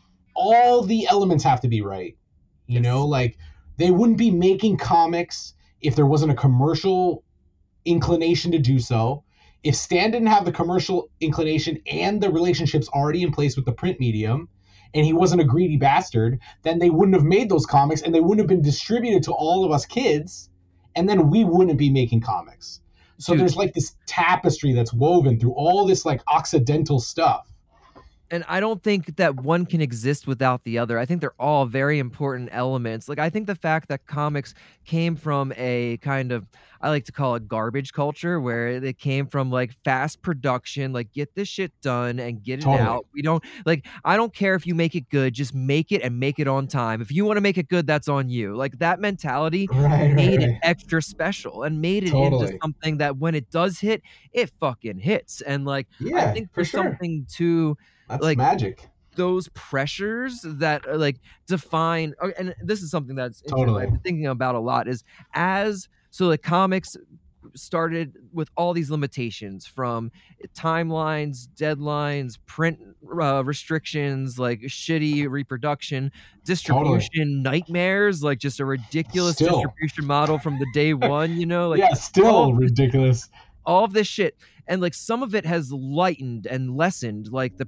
all the elements have to be right. You Yes. know, like they wouldn't be making comics if there wasn't a commercial inclination to do so. If Stan didn't have the commercial inclination and the relationships already in place with the print medium, and he wasn't a greedy bastard, then they wouldn't have made those comics, and they wouldn't have been distributed to all of us kids, and then we wouldn't be making comics. So Dude. there's like this tapestry that's woven through all this like occidental stuff. And I don't think that one can exist without the other. I think they're all very important elements. Like I think the fact that comics came from a kind of, I like to call it garbage culture, where they came from like fast production, like get this shit done and get it Totally. out. We don't like, I don't care if you make it good, just make it and make it on time. If you want to make it good, that's on you. Like that mentality Right, made right, it right. extra special and made it into Totally. something that when it does hit, it fucking hits. And like, Yeah, I think for there's sure. something to That's like, magic. those pressures that are like define, oh, and this is something that's interesting Totally. I've been thinking about a lot, is as so the comics started with all these limitations from timelines, deadlines, print uh, restrictions, like shitty reproduction, distribution nightmares, like just a ridiculous Still. distribution model from the day one, you know, like yeah, still all- ridiculous. all of this shit. And like some of it has lightened and lessened, like the print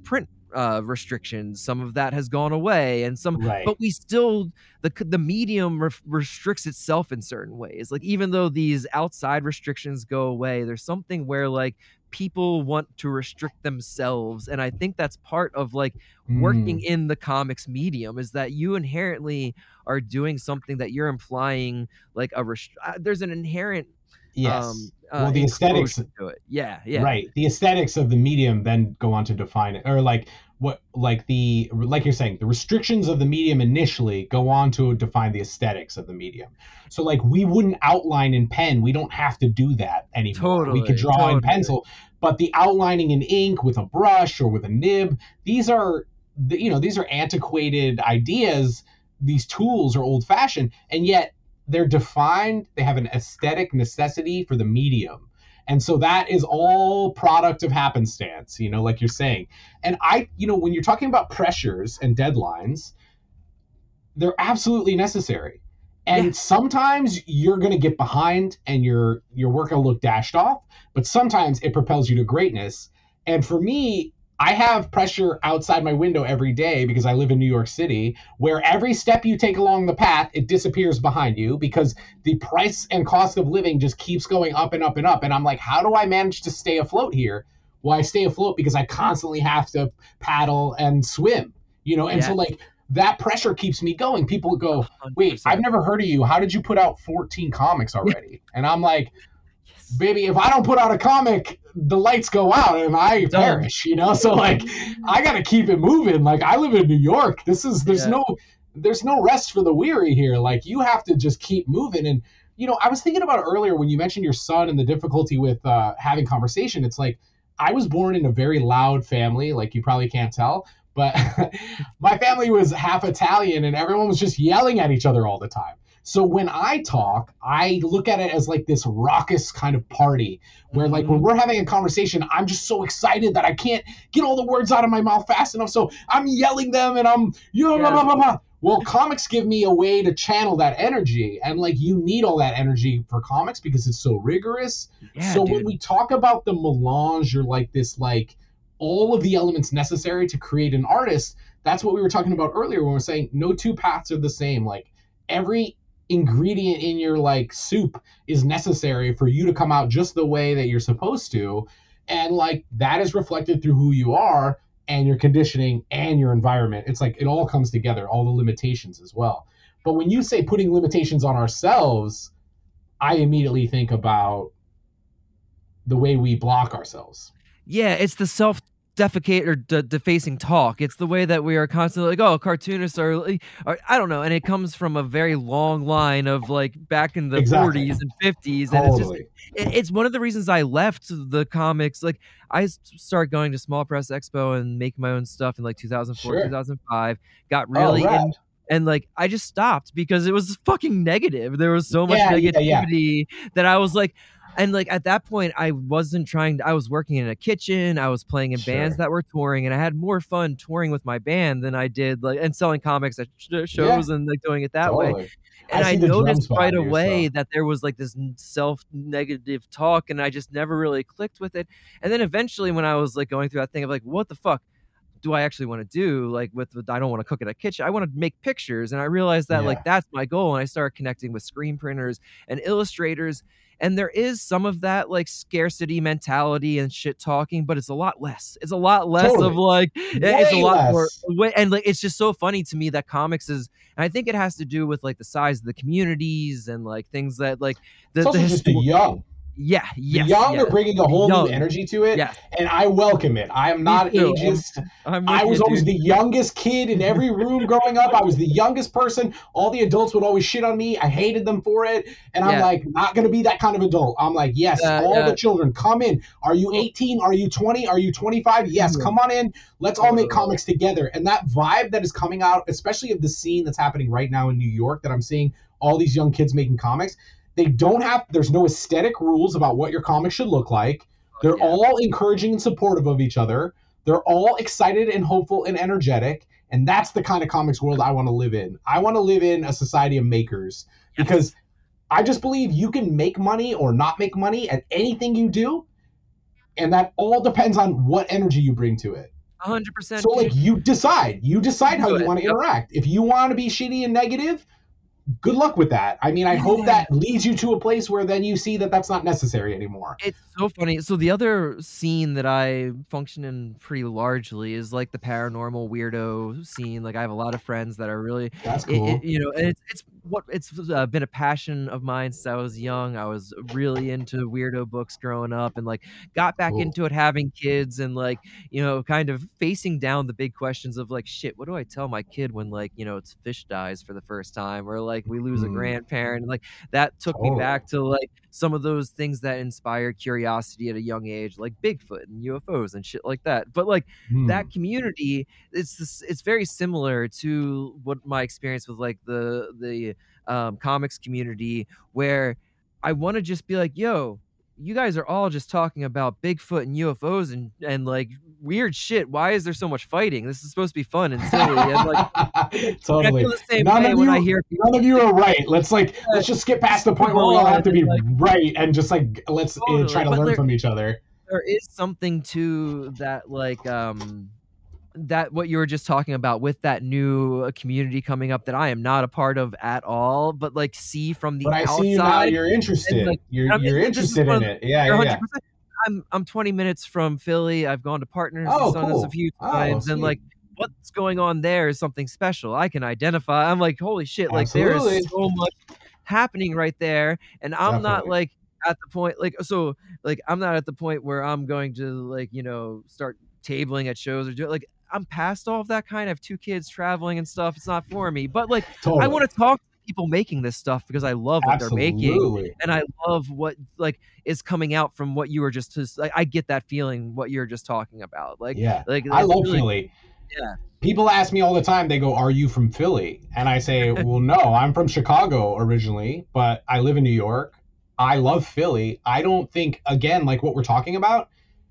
uh, restrictions. Some of that has gone away, and some, Right. but we still the the medium re- restricts itself in certain ways. Like even though these outside restrictions go away, there's something where like people want to restrict themselves, and I think that's part of like working Mm. in the comics medium is that you inherently are doing something that you're implying like a rest- uh, there's an inherent Yes. um uh, Well, the aesthetics enclosure to it. Yeah, yeah. Right. The aesthetics of the medium then go on to define it, or like what, like the, like you're saying, the restrictions of the medium initially go on to define the aesthetics of the medium. So like we wouldn't outline in pen. We don't have to do that anymore. Totally. We could draw totally. in pencil, but the outlining in ink with a brush or with a nib, these are, you know, these are antiquated ideas. These tools are old fashioned, and yet they're defined. They have an aesthetic necessity for the medium. And so that is all product of happenstance, you know, like you're saying. And I, you know, when you're talking about pressures and deadlines, they're absolutely necessary. And Yeah. sometimes you're going to get behind and your your work will look dashed off, but sometimes it propels you to greatness. And for me, I have pressure outside my window every day because I live in New York City, where every step you take along the path, it disappears behind you because the price and cost of living just keeps going up and up and up. And I'm like, how do I manage to stay afloat here? Well, I stay afloat because I constantly have to paddle and swim, you know? And Yeah. so like that pressure keeps me going. People go, one hundred wait, percent. I've never heard of you. How did you put out fourteen comics already? And I'm like, baby, if I don't put out a comic, the lights go out and I Done. perish, you know? So like I gotta keep it moving. Like I live in New York. This is there's Yeah. no there's no rest for the weary here. Like you have to just keep moving. And you know, I was thinking about earlier when you mentioned your son and the difficulty with uh, having conversation. It's like I was born in a very loud family, like you probably can't tell, but my family was half Italian and everyone was just yelling at each other all the time. So when I talk, I look at it as like this raucous kind of party where like when we're having a conversation, I'm just so excited that I can't get all the words out of my mouth fast enough. So I'm yelling them and I'm, you know, blah, blah, blah, blah. Well, comics give me a way to channel that energy. And like you need all that energy for comics because it's so rigorous. Yeah, so dude. when we talk about the melange or like this, like all of the elements necessary to create an artist, that's what we were talking about earlier when we we're saying no two paths are the same. Like every ingredient in your like soup is necessary for you to come out just the way that you're supposed to, and like that is reflected through who you are and your conditioning and your environment. It's like it all comes together, all the limitations as well. But when you say putting limitations on ourselves, I immediately think about the way we block ourselves. Yeah, it's the self defecate or de- defacing talk. It's the way that we are constantly like, oh, cartoonists are, are, I don't know, and it comes from a very long line of like back in the Exactly. forties and fifties, Totally. and it's just it, it's one of the reasons I left the comics. Like I started going to Small Press Expo and making my own stuff in like two thousand four, Sure. two thousand five. Got really oh, in. And like I just stopped because it was fucking negative. There was so much Yeah, yeah, negativity that I was like, and like at that point, I wasn't trying to, I was working in a kitchen. I was playing in Sure. bands that were touring, and I had more fun touring with my band than I did like and selling comics at sh- shows Yeah. and like doing it that Totally. way. And I I, see the drums noticed right behind you, away so. that there was like this self negative talk, and I just never really clicked with it. And then eventually, when I was like going through that thing of like, what the fuck do I actually want to do? Like with, with I don't want to cook in a kitchen. I want to make pictures. And I realized that Yeah. like that's my goal. And I started connecting with screen printers and illustrators. And there is some of that like scarcity mentality and shit talking, but it's a lot less. It's a lot less Totally. of like Way it's a lot less. more way, and like it's just so funny to me that comics is, and I think it has to do with like the size of the communities and like things that like the, It's also the just the histor- young. yeah, The yes, young yeah. are bringing a whole Young. new energy to it, Yes. and I welcome it. I am not too. ageist. I'm I with was you, always dude. the youngest kid in every room growing up. I was the youngest person. All the adults would always shit on me. I hated them for it. And I'm Yeah. like, not going to be that kind of adult. I'm like, yes, Yeah, all yeah. the children, come in. Are you eighteen? Are you twenty? Are you twenty-five? Yes, Yeah. come on in. Let's all make Totally. comics together. And that vibe that is coming out, especially of the scene that's happening right now in New York, that I'm seeing all these young kids making comics, they don't have, there's no aesthetic rules about what your comic should look like. They're Yeah. all encouraging and supportive of each other. They're all excited and hopeful and energetic. And that's the kind of comics world I want to live in. I want to live in a society of makers because I just believe you can make money or not make money at anything you do. And that all depends on what energy you bring to it. one hundred percent, So, like, dude. you decide. You decide how Do you it. want to Yep. interact. If you want to be shitty and negative, good luck with that. I mean, I hope Yeah. that leads you to a place where then you see that that's not necessary anymore. It's so funny. So the other scene that I function in pretty largely is like the paranormal weirdo scene. Like I have a lot of friends that are really, That's it, it, cool. you know, and it's it's what it's uh, been a passion of mine since I was young. I was really into weirdo books growing up, and like got back Cool. into it having kids, and like you know, kind of facing down the big questions of like, shit, what do I tell my kid when like you know its fish dies for the first time, or like we lose a Mm, grandparent, and like that took me totally. back to like some of those things that inspire curiosity at a young age, like Bigfoot and U F Os and shit like that. But like Mm. that community, it's this, it's very similar to what my experience with like the the um, comics community, where I want to just be like, yo, you guys are all just talking about Bigfoot and U F Os and and like weird shit. Why is there so much fighting? This is supposed to be fun and silly. And like, and I feel Totally. the same None way of when you, I hear people, none of you are right. Let's like, yeah, let's just skip past the move point where we all have on to and be like right and just like let's uh, try totally. to But learn there from each other. there is something to that, like um that what you were just talking about with that new uh, community coming up that I am not a part of at all, but like see from the But I see you now. outside You're and like interested. You're I mean, you're th- this is interested one in of the, it. Yeah, you're yeah, yeah. one hundred percent. I'm I'm twenty minutes from Philly. I've gone to Partners and Oh, done this a cool. few Oh, times, and like sweet. what's going on there is something special. I can identify. I'm like, holy shit! Like there is Absolutely. so much happening right there, and I'm not Definitely. like at the point like so like I'm not at the point where I'm going to like you know start tabling at shows or do it like I'm past all of that kind. I have two kids traveling and stuff. It's not for me. But like I Totally. want to talk to people making this stuff because I love what they're making Absolutely. and I love what like is coming out from what you were just just like I get that feeling what you're just talking about. Like Yeah. like I it's love really Philly. yeah. People ask me all the time, they go, "Are you from Philly?" And I say, "Well, no, I'm from Chicago originally, but I live in New York. I love Philly. I don't think, again, like what we're talking about,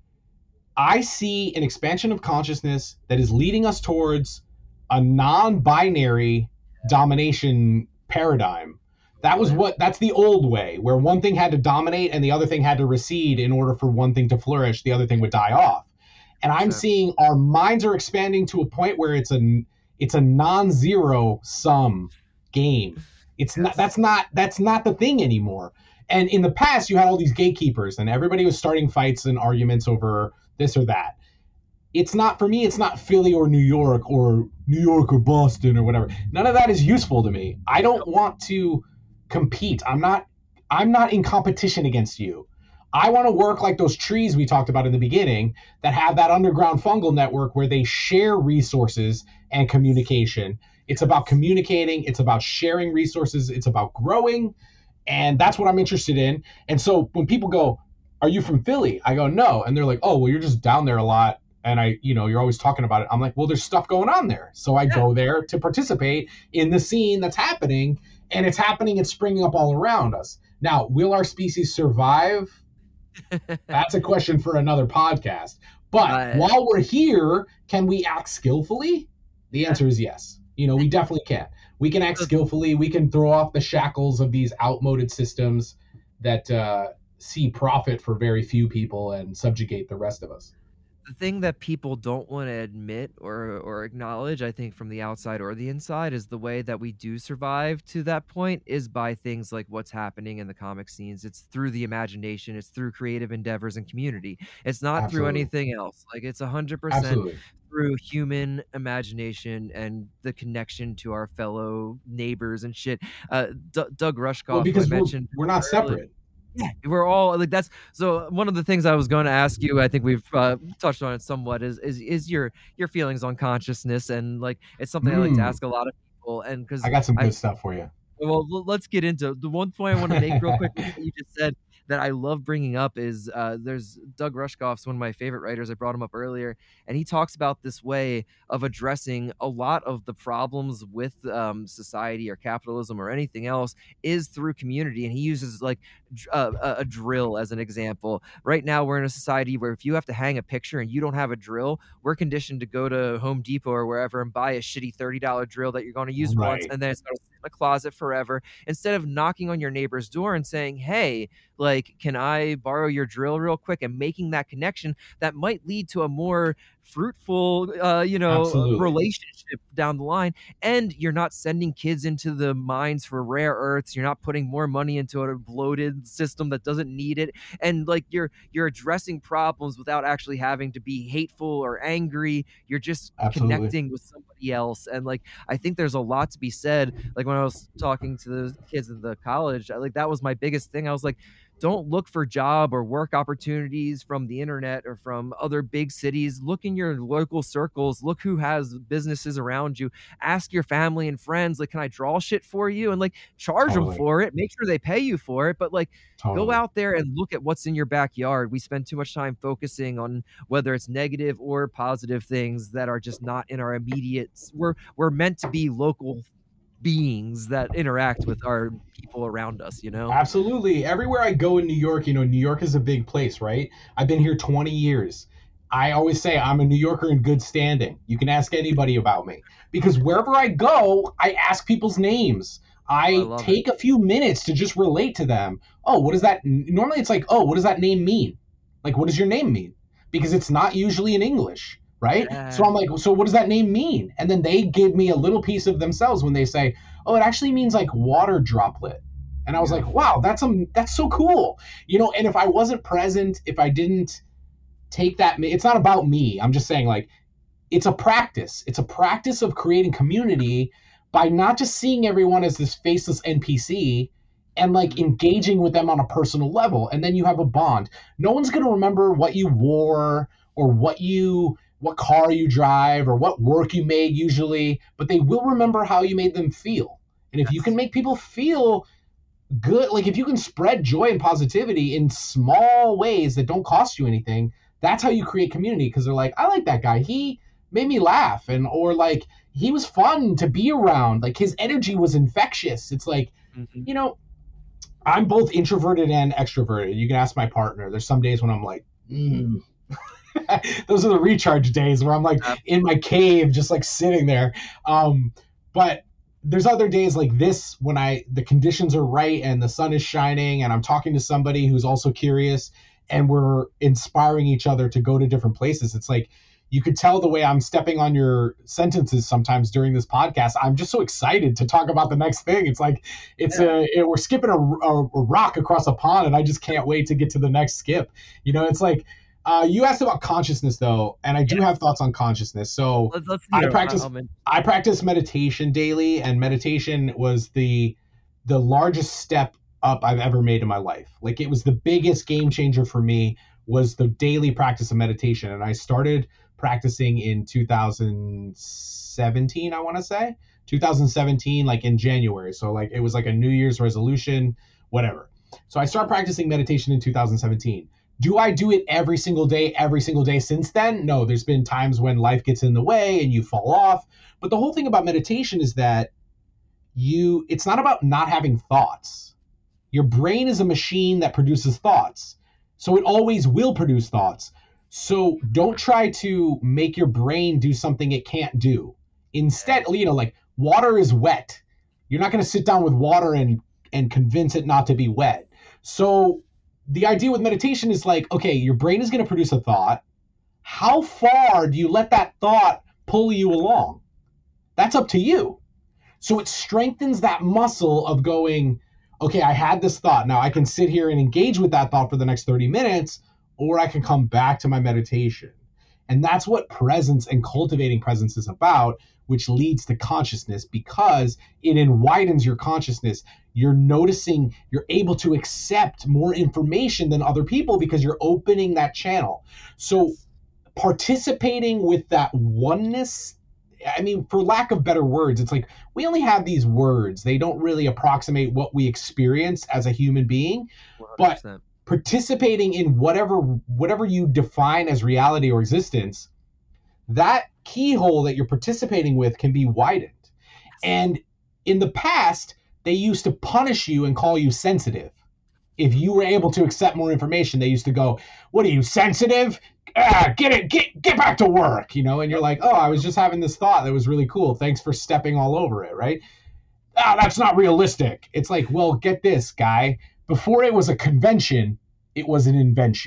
I see an expansion of consciousness that is leading us towards a non-binary domination paradigm. That was what that's the old way, where one thing had to dominate and the other thing had to recede in order for one thing to flourish, the other thing would die off. And I'm Percent. seeing our minds are expanding to a point where it's a it's a non-zero sum game. It's not Yes. that's not that's not the thing anymore. And in the past, you had all these gatekeepers, and everybody was starting fights and arguments over this or that. It's not for me. It's not Philly or New York or New York or Boston or whatever. None of that is useful to me. I don't want to compete. I'm not. I'm not in competition against you. I want to work like those trees we talked about in the beginning that have that underground fungal network where they share resources and communication. It's about communicating, it's about sharing resources, it's about growing, and that's what I'm interested in. And so when people go, "Are you from Philly?" I go, "No." And they're like, "Oh, well, you're just down there a lot and I, you know, you're always talking about it." I'm like, "Well, there's stuff going on there." So I Yeah. go there to participate in the scene that's happening, and it's happening and springing up all around us. Now, will our species survive? That's a question for another podcast. But Uh, while we're here, can we act skillfully? The answer is yes. You know, we definitely can. We can act so skillfully. We can throw off the shackles of these outmoded systems that uh, see profit for very few people and subjugate the rest of us. the thing that people don't want to admit or or acknowledge, I think from the outside or the inside, is the way that we do survive to that point is by things like what's happening in the comic scenes. It's through the imagination, it's through creative endeavors and community. It's not through Absolutely. anything else. Like it's a hundred percent Absolutely. through human imagination and the connection to our fellow neighbors and shit. Uh, D- Doug Well, Rushkoff, who I because we're mentioned we're not earlier, separate. yeah, we're all like that's so one of the things I was going to ask you, I think we've uh, touched on it somewhat, is is is your your feelings on consciousness, and like it's something I like to Mm, ask a lot of people, and because I got some I good stuff for you. well, l- let's get into the one point I want to make real quick with what you just said that I love bringing up is uh, there's Doug Rushkoff's one of my favorite writers. I brought him up earlier, and he talks about this way of addressing a lot of the problems with um, society or capitalism or anything else is through community. And he uses like dr- uh, a a drill as an example. Right now, we're in a society where if you have to hang a picture and you don't have a drill, we're conditioned to go to Home Depot or wherever and buy a shitty thirty dollar drill that you're going to use once, Right. and then it's going to sit in a closet forever instead of knocking on your neighbor's door and saying, hey, like, can I borrow your drill real quick, and making that connection that might lead to a more fruitful, uh, you know, Absolutely. relationship down the line. And you're not sending kids into the mines for rare earths. You're not putting more money into a bloated system that doesn't need it. And like you're you're addressing problems without actually having to be hateful or angry. You're just Absolutely. connecting with somebody else. And like I think there's a lot to be said. Like when I was talking to the kids in the college, like that was my biggest thing. I was like, don't look for job or work opportunities from the internet or from other big cities. Look in your local circles. Look who has businesses around you. Ask your family and friends, like, can I draw shit for you? And like charge Totally. them for it. Make sure they pay you for it. But like Totally. go out there and look at what's in your backyard. We spend too much time focusing on whether it's negative or positive things that are just not in our immediate. We're we're meant to be local beings that interact with our people around us, you know? Absolutely. Everywhere I go in New York, you know, New York is a big place, right? I've been here twenty years. I always say I'm a New Yorker in good standing. You can ask anybody about me because wherever I go, I ask people's names. I, I take it. a few minutes to just relate to them. Oh, what does that? Normally it's like, oh, what does that name mean? Like, what does your name mean? Because it's not usually in English. Right? Yeah. So I'm like, so what does that name mean? And then they give me a little piece of themselves when they say, oh, it actually means like water droplet. And I was Yeah. like, wow, that's um, that's so cool. You know, and if I wasn't present, if I didn't take that, it's not about me. I'm just saying like, it's a practice. It's a practice of creating community by not just seeing everyone as this faceless N P C and like engaging with them on a personal level. And then you have a bond. No one's going to remember what you wore or what you what car you drive or what work you made usually, but they will remember how you made them feel. And if yes. you can make people feel good, like if you can spread joy and positivity in small ways that don't cost you anything, that's how you create community. Because they're like, I like that guy. He made me laugh. And or like he was fun to be around. Like his energy was infectious. It's like, mm-hmm. you know, I'm both introverted and extroverted. You can ask my partner. There's some days when I'm like, mm. Those are the recharge days where I'm like in my cave, just like sitting there. Um, but there's other days like this when I the conditions are right and the sun is shining and I'm talking to somebody who's also curious and we're inspiring each other to go to different places. It's like you could tell the way I'm stepping on your sentences sometimes during this podcast. I'm just so excited to talk about the next thing. It's like it's yeah. a it, we're skipping a, a, a rock across a pond and I just can't wait to get to the next skip. You know, it's like. Uh, you asked about consciousness, though, and I do yes. have thoughts on consciousness. So let's, let's, I know, practice I practice meditation daily, and meditation was the the largest step up I've ever made in my life. Like it was the biggest game changer for me was the daily practice of meditation, and I started practicing in two thousand seventeen. I want to say two thousand seventeen, like in January. So like it was like a New Year's resolution, whatever. So I started practicing meditation in two thousand seventeen. Do I do it every single day, every single day since then? No, there's been times when life gets in the way and you fall off. But the whole thing about meditation is that you, it's not about not having thoughts. Your brain is a machine that produces thoughts. So it always will produce thoughts. So don't try to make your brain do something it can't do. Instead, you know, like water is wet. You're not going to sit down with water and, and convince it not to be wet. So the idea with meditation is like, okay, your brain is going to produce a thought. How far do you let that thought pull you along? That's up to you. So it strengthens that muscle of going, okay, I had this thought. Now I can sit here and engage with that thought for the next thirty minutes, or I can come back to my meditation. And that's what presence and cultivating presence is about, which leads to consciousness because it widens your consciousness. You're noticing, you're able to accept more information than other people because you're opening that channel. So participating with that oneness, I mean, for lack of better words, it's like we only have these words. They don't really approximate what we experience as a human being. one hundred percent. But participating in whatever whatever you define as reality or existence, that keyhole that you're participating with can be widened. And in the past, they used to punish you and call you sensitive. If you were able to accept more information, they used to go, what are you, sensitive? Ah, get it, get get back to work, you know? And you're like, oh, I was just having this thought that was really cool. Thanks for stepping all over it, right? Ah, that's not realistic. It's like, well, get this, guy. Before it was a convention, it was an invention.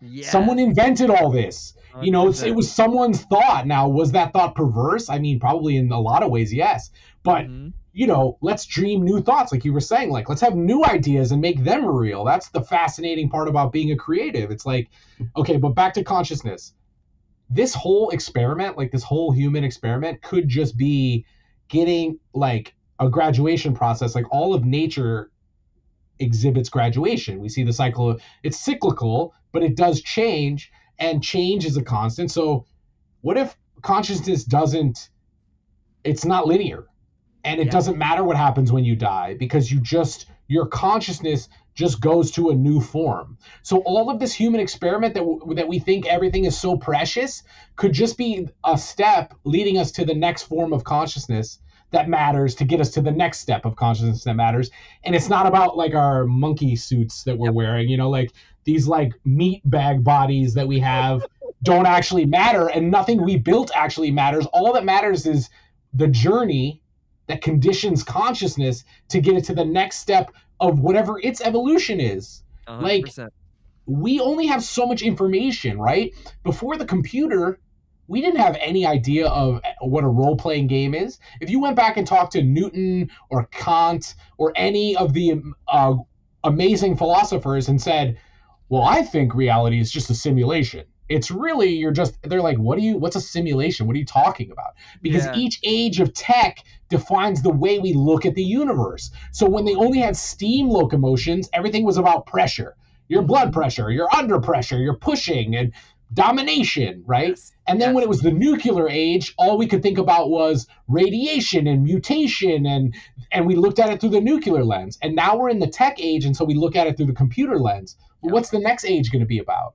Yeah. Someone invented all this. You know, it's, it was someone's thought. Now, was that thought perverse? I mean, probably in a lot of ways, yes. But, mm-hmm. you know, let's dream new thoughts, like you were saying. Like, let's have new ideas and make them real. That's the fascinating part about being a creative. It's like, okay, but back to consciousness. This whole experiment, like this whole human experiment, could just be getting, like, a graduation process. Like, all of nature exhibits graduation. We see the cycle of, it's cyclical, but it does change. And change is a constant. So what if consciousness doesn't, it's not linear, and it yeah. doesn't matter what happens when you die, because you just, your consciousness just goes to a new form. So all of this human experiment that w- that we think everything is so precious could just be a step leading us to the next form of consciousness that matters, to get us to the next step of consciousness that matters. And it's not about like our monkey suits that we're yep. wearing, you know, like these like meat bag bodies that we have don't actually matter, and nothing we built actually matters. All that matters is the journey that conditions consciousness to get it to the next step of whatever its evolution is. one hundred percent. Like, we only have so much information, right? Before the computer, we didn't have any idea of what a role-playing game is. If you went back and talked to Newton or Kant or any of the uh, amazing philosophers and said, well, I think reality is just a simulation. It's really, you're just, they're like, what do you, what's a simulation? What are you talking about? Because yeah. each age of tech defines the way we look at the universe. So when they only had steam locomotions, everything was about pressure. Your blood pressure, you're under pressure, you're pushing, and domination, right? Yes. And then yes. when it was the nuclear age, all we could think about was radiation and mutation, and and we looked at it through the nuclear lens. And now we're in the tech age, and so we look at it through the computer lens. Well, what's the next age going to be about?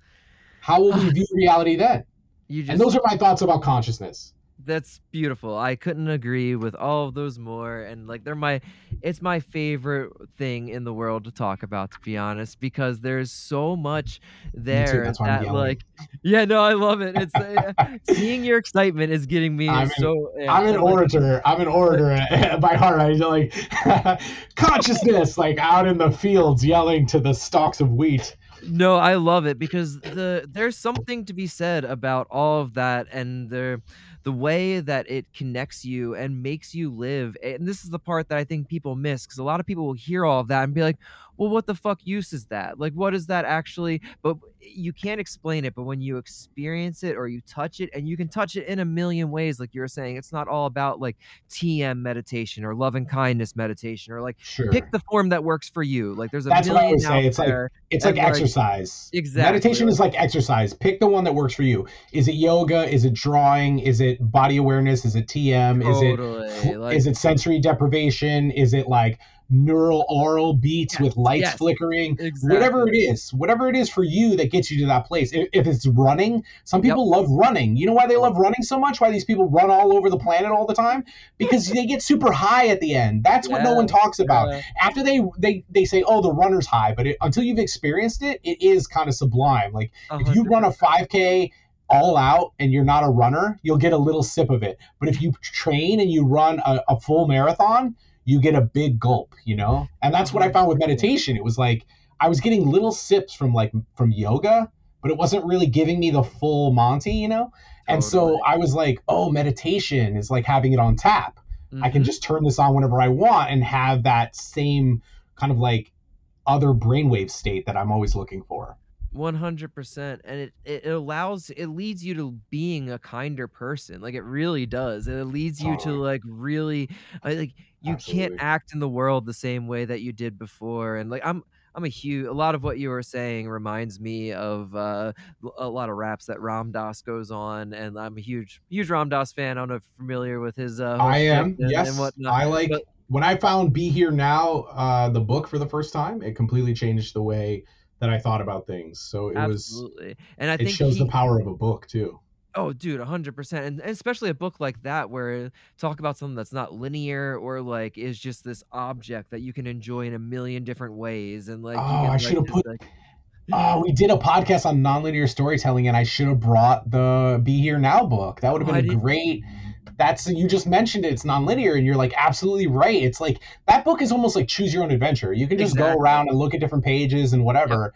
How will we view reality then? You just, and those are my thoughts about consciousness. That's beautiful. I couldn't agree with all of those more. And like, they're my, it's my favorite thing in the world to talk about, to be honest, because there's so much there that like, yeah, no, I love it. It's uh, seeing your excitement is getting me I'm so. An, I'm an orator. I'm an orator by heart. I like consciousness, like out in the fields yelling to the stalks of wheat. No, I love it because the there's something to be said about all of that, and the the way that it connects you and makes you live. And this is the part that I think people miss, because a lot of people will hear all of that and be like, well, what the fuck use is that? Like, what is that actually? But you can't explain it. But when you experience it or you touch it, and you can touch it in a million ways, like you were saying, it's not all about like T M meditation or love and kindness meditation, or like sure. pick the form that works for you. Like there's a That's million what I would say. out It's there. like it's like, like exercise. Exactly. Meditation is like exercise. Pick the one that works for you. Is it yoga? Is it drawing? Is it body awareness? Is it T M? Totally. Is it like, is it sensory deprivation? Is it like neural aural beats yes, with lights yes, flickering? exactly. Whatever it is, whatever it is for you that gets you to that place. If, if it's running, some people yep. love running. You know why they love running so much? Why these people run all over the planet all the time? Because they get super high at the end. That's what yeah, no one talks about. Yeah. After they, they they say, oh, the runner's high, but it, until you've experienced it, it is kind of sublime. Like one hundred percent. If you run a five K all out and you're not a runner, you'll get a little sip of it. But if you train and you run a, a full marathon, you get a big gulp, you know? And that's what I found with meditation. It was like I was getting little sips from like from yoga, but it wasn't really giving me the full Monty, you know? And totally. So I was like, oh, meditation is like having it on tap. Mm-hmm. I can just turn this on whenever I want and have that same kind of like other brainwave state that I'm always looking for. one hundred percent. And it, it allows, it leads you to being a kinder person. Like it really does. It leads you oh. to like really, like you Absolutely. Can't act in the world the same way that you did before. And like, I'm, I'm a huge, a lot of what you were saying reminds me of uh, a lot of raps that Ram Dass goes on. And I'm a huge, huge Ram Dass fan. I don't know if you're familiar with his, uh, I am. And, yes. and whatnot. I like, but, when I found Be Here Now, uh, the book for the first time, it completely changed the way that I thought about things. So it absolutely. was, and I it think shows he, the power of a book too. Oh, dude, one hundred percent. And especially a book like that where talk about something that's not linear or like is just this object that you can enjoy in a million different ways. And like, oh, you can, I should have like, put, like, oh, we did a podcast on nonlinear storytelling and I should have brought the Be Here Now book. That would have been oh, a great, that's, you just mentioned it, it's nonlinear and you're like absolutely right. It's like, that book is almost like choose your own adventure. You can just exactly. go around and look at different pages and whatever. Yep.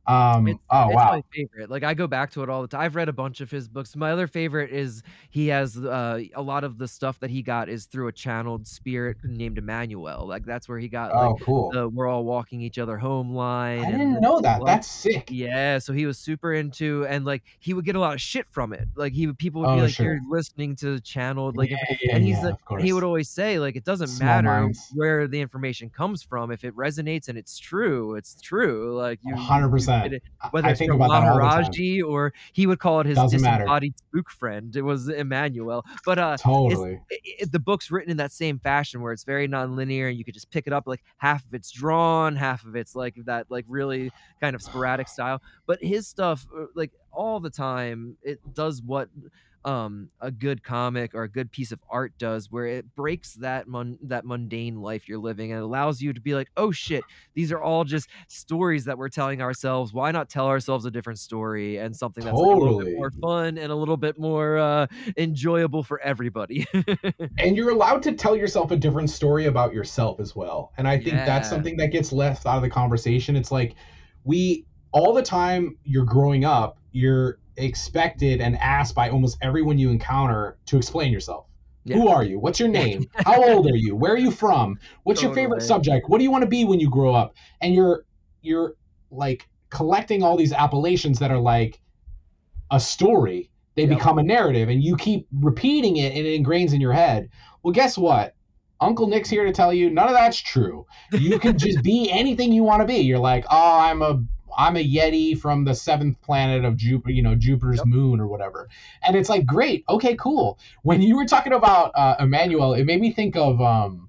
Um, It's oh it's my wow. favorite. Like, I go back to it all the time. I've read a bunch of his books. My other favorite is he has, uh, a lot of the stuff that he got is through a channeled spirit named Emmanuel. Like, that's where he got, like, Oh, cool. the "We're all walking each other home" line, I and didn't then, know that. like That's sick. yeah, so he was super into and, like, he would get a lot of shit from it. Like, he would people would be Oh, like, "You're sure. listening to channeled, Yeah, like, inf" yeah, and he's yeah, like of and he would course. always say, like, "It doesn't Small matter minds. where the information comes from. If it resonates and it's true, it's true. Like, you you you get one hundred percent. it." I Whether I it's think from about that all the time. Maharaji or he would call it his Doesn't matter. disembodied spook friend. It was Emmanuel. But, uh, it's Totally. i i the book's written in that same fashion where it's very nonlinear and you could just pick it up, like, half of it's drawn, half of it's, like, that, like, really kind of sporadic style. But his stuff, uh, like, all the time, it does what, um, a good comic or a good piece of art does, where it breaks that mun that mundane life you're living and allows you to be like, "Oh, shit. These are all just stories that we're telling ourselves. Why not tell ourselves a different story and something that's, like, a little bit Totally. more fun and a little bit more, uh, enjoyable for everybody?" And you're allowed to tell yourself a different story about yourself as well. And I think that's Yeah. something that gets left out of the conversation. It's like we all the time you're growing up, you're expected and asked by almost everyone you encounter to explain yourself. Yeah. Who are you? What's your name? How old are you? Where are you from? What's your favorite Totally. subject? What do you want to be when you grow up? And you're you're like collecting all these appellations that are like a story. They Yep. become a narrative and you keep repeating it and it ingrains in your head. Well, guess what? Uncle Nick's here to tell you none of that's true. You can just be anything you want to be. You're like, oh, I'm a I'm a Yeti from the seventh planet of Jupiter, you know, Jupiter's Yep. moon or whatever. And it's like, great, okay, cool. When you were talking about uh, Emmanuel, it made me think of um,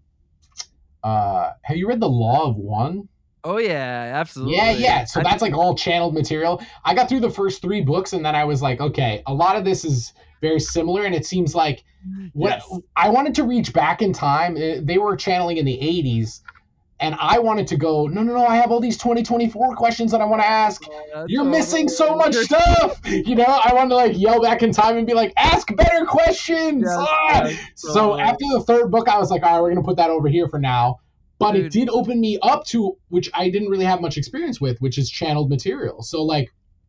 uh, have you read The Law of One? Oh, yeah, Yeah, absolutely. yeah. So I that's like all channeled material. I got through the first three books and then I was like, okay, a lot of this is very similar. And it seems like what Yes. I wanted to reach back in time. eh, They were channeling in the eighties. And I wanted to go, no, no, no, I have all these twenty twenty-four questions that I want to ask. Yeah, You're missing so totally. much stuff. You know, I wanted to like yell back in time and be like, ask better questions. Yes, Ah! yes, So totally. after the third book, I was like, all right, we're going to put that over here for now. But it Dude. did open me up to, which I didn't really have much experience with, which is channeled material. So like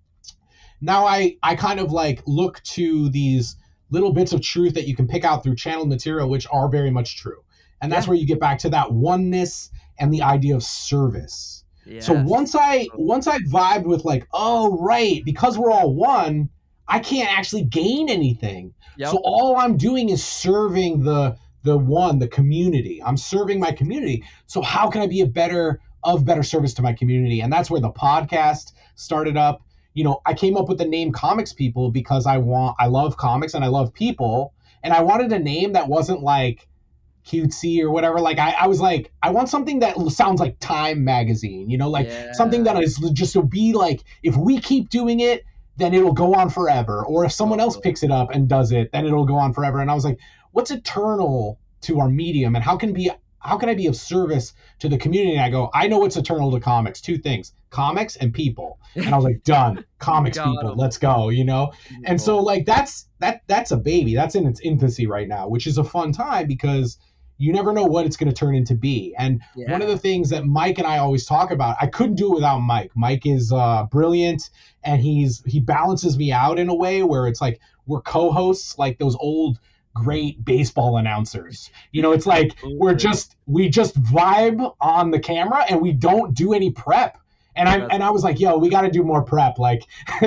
now I, I kind of like look to these little bits of truth that you can pick out through channeled material, which are very much true. And that's Yeah. where you get back to that oneness and the idea of service. So Yes. once I once I vibed with like, oh right, because we're all one, I can't actually gain anything. Yep. So all I'm doing is serving the the one, the community. I'm serving my community. So how can I be a better of better service to my community? And that's where the podcast started up. You know, I came up with the name Comics People because I want I love comics and I love people. And I wanted a name that wasn't like cutesy or whatever. Like I, I was like, I want something that sounds like Time magazine, you know, like Yeah. something that is just to be like, if we keep doing it, then it'll go on forever. Or if someone else Totally. picks it up and does it, then it'll go on forever. And I was like, what's eternal to our medium and how can be how can I be of service to the community? And I go, I know what's eternal to comics. Two things, comics and people. And I was like, done. Comics Got people, 'em. let's go, you know? And so like that's that that's a baby. That's in its infancy right now, which is a fun time because you never know what it's going to turn into be. And Yeah. one of the things that Mike and I always talk about, I couldn't do it without Mike. Mike is uh, brilliant, and he's he balances me out in a way where it's like we're co-hosts, like those old great baseball announcers. You know, it's like we're Absolutely. just we just vibe on the camera and we don't do any prep. And I That's- and I was like, yo, we got to do more prep. Like,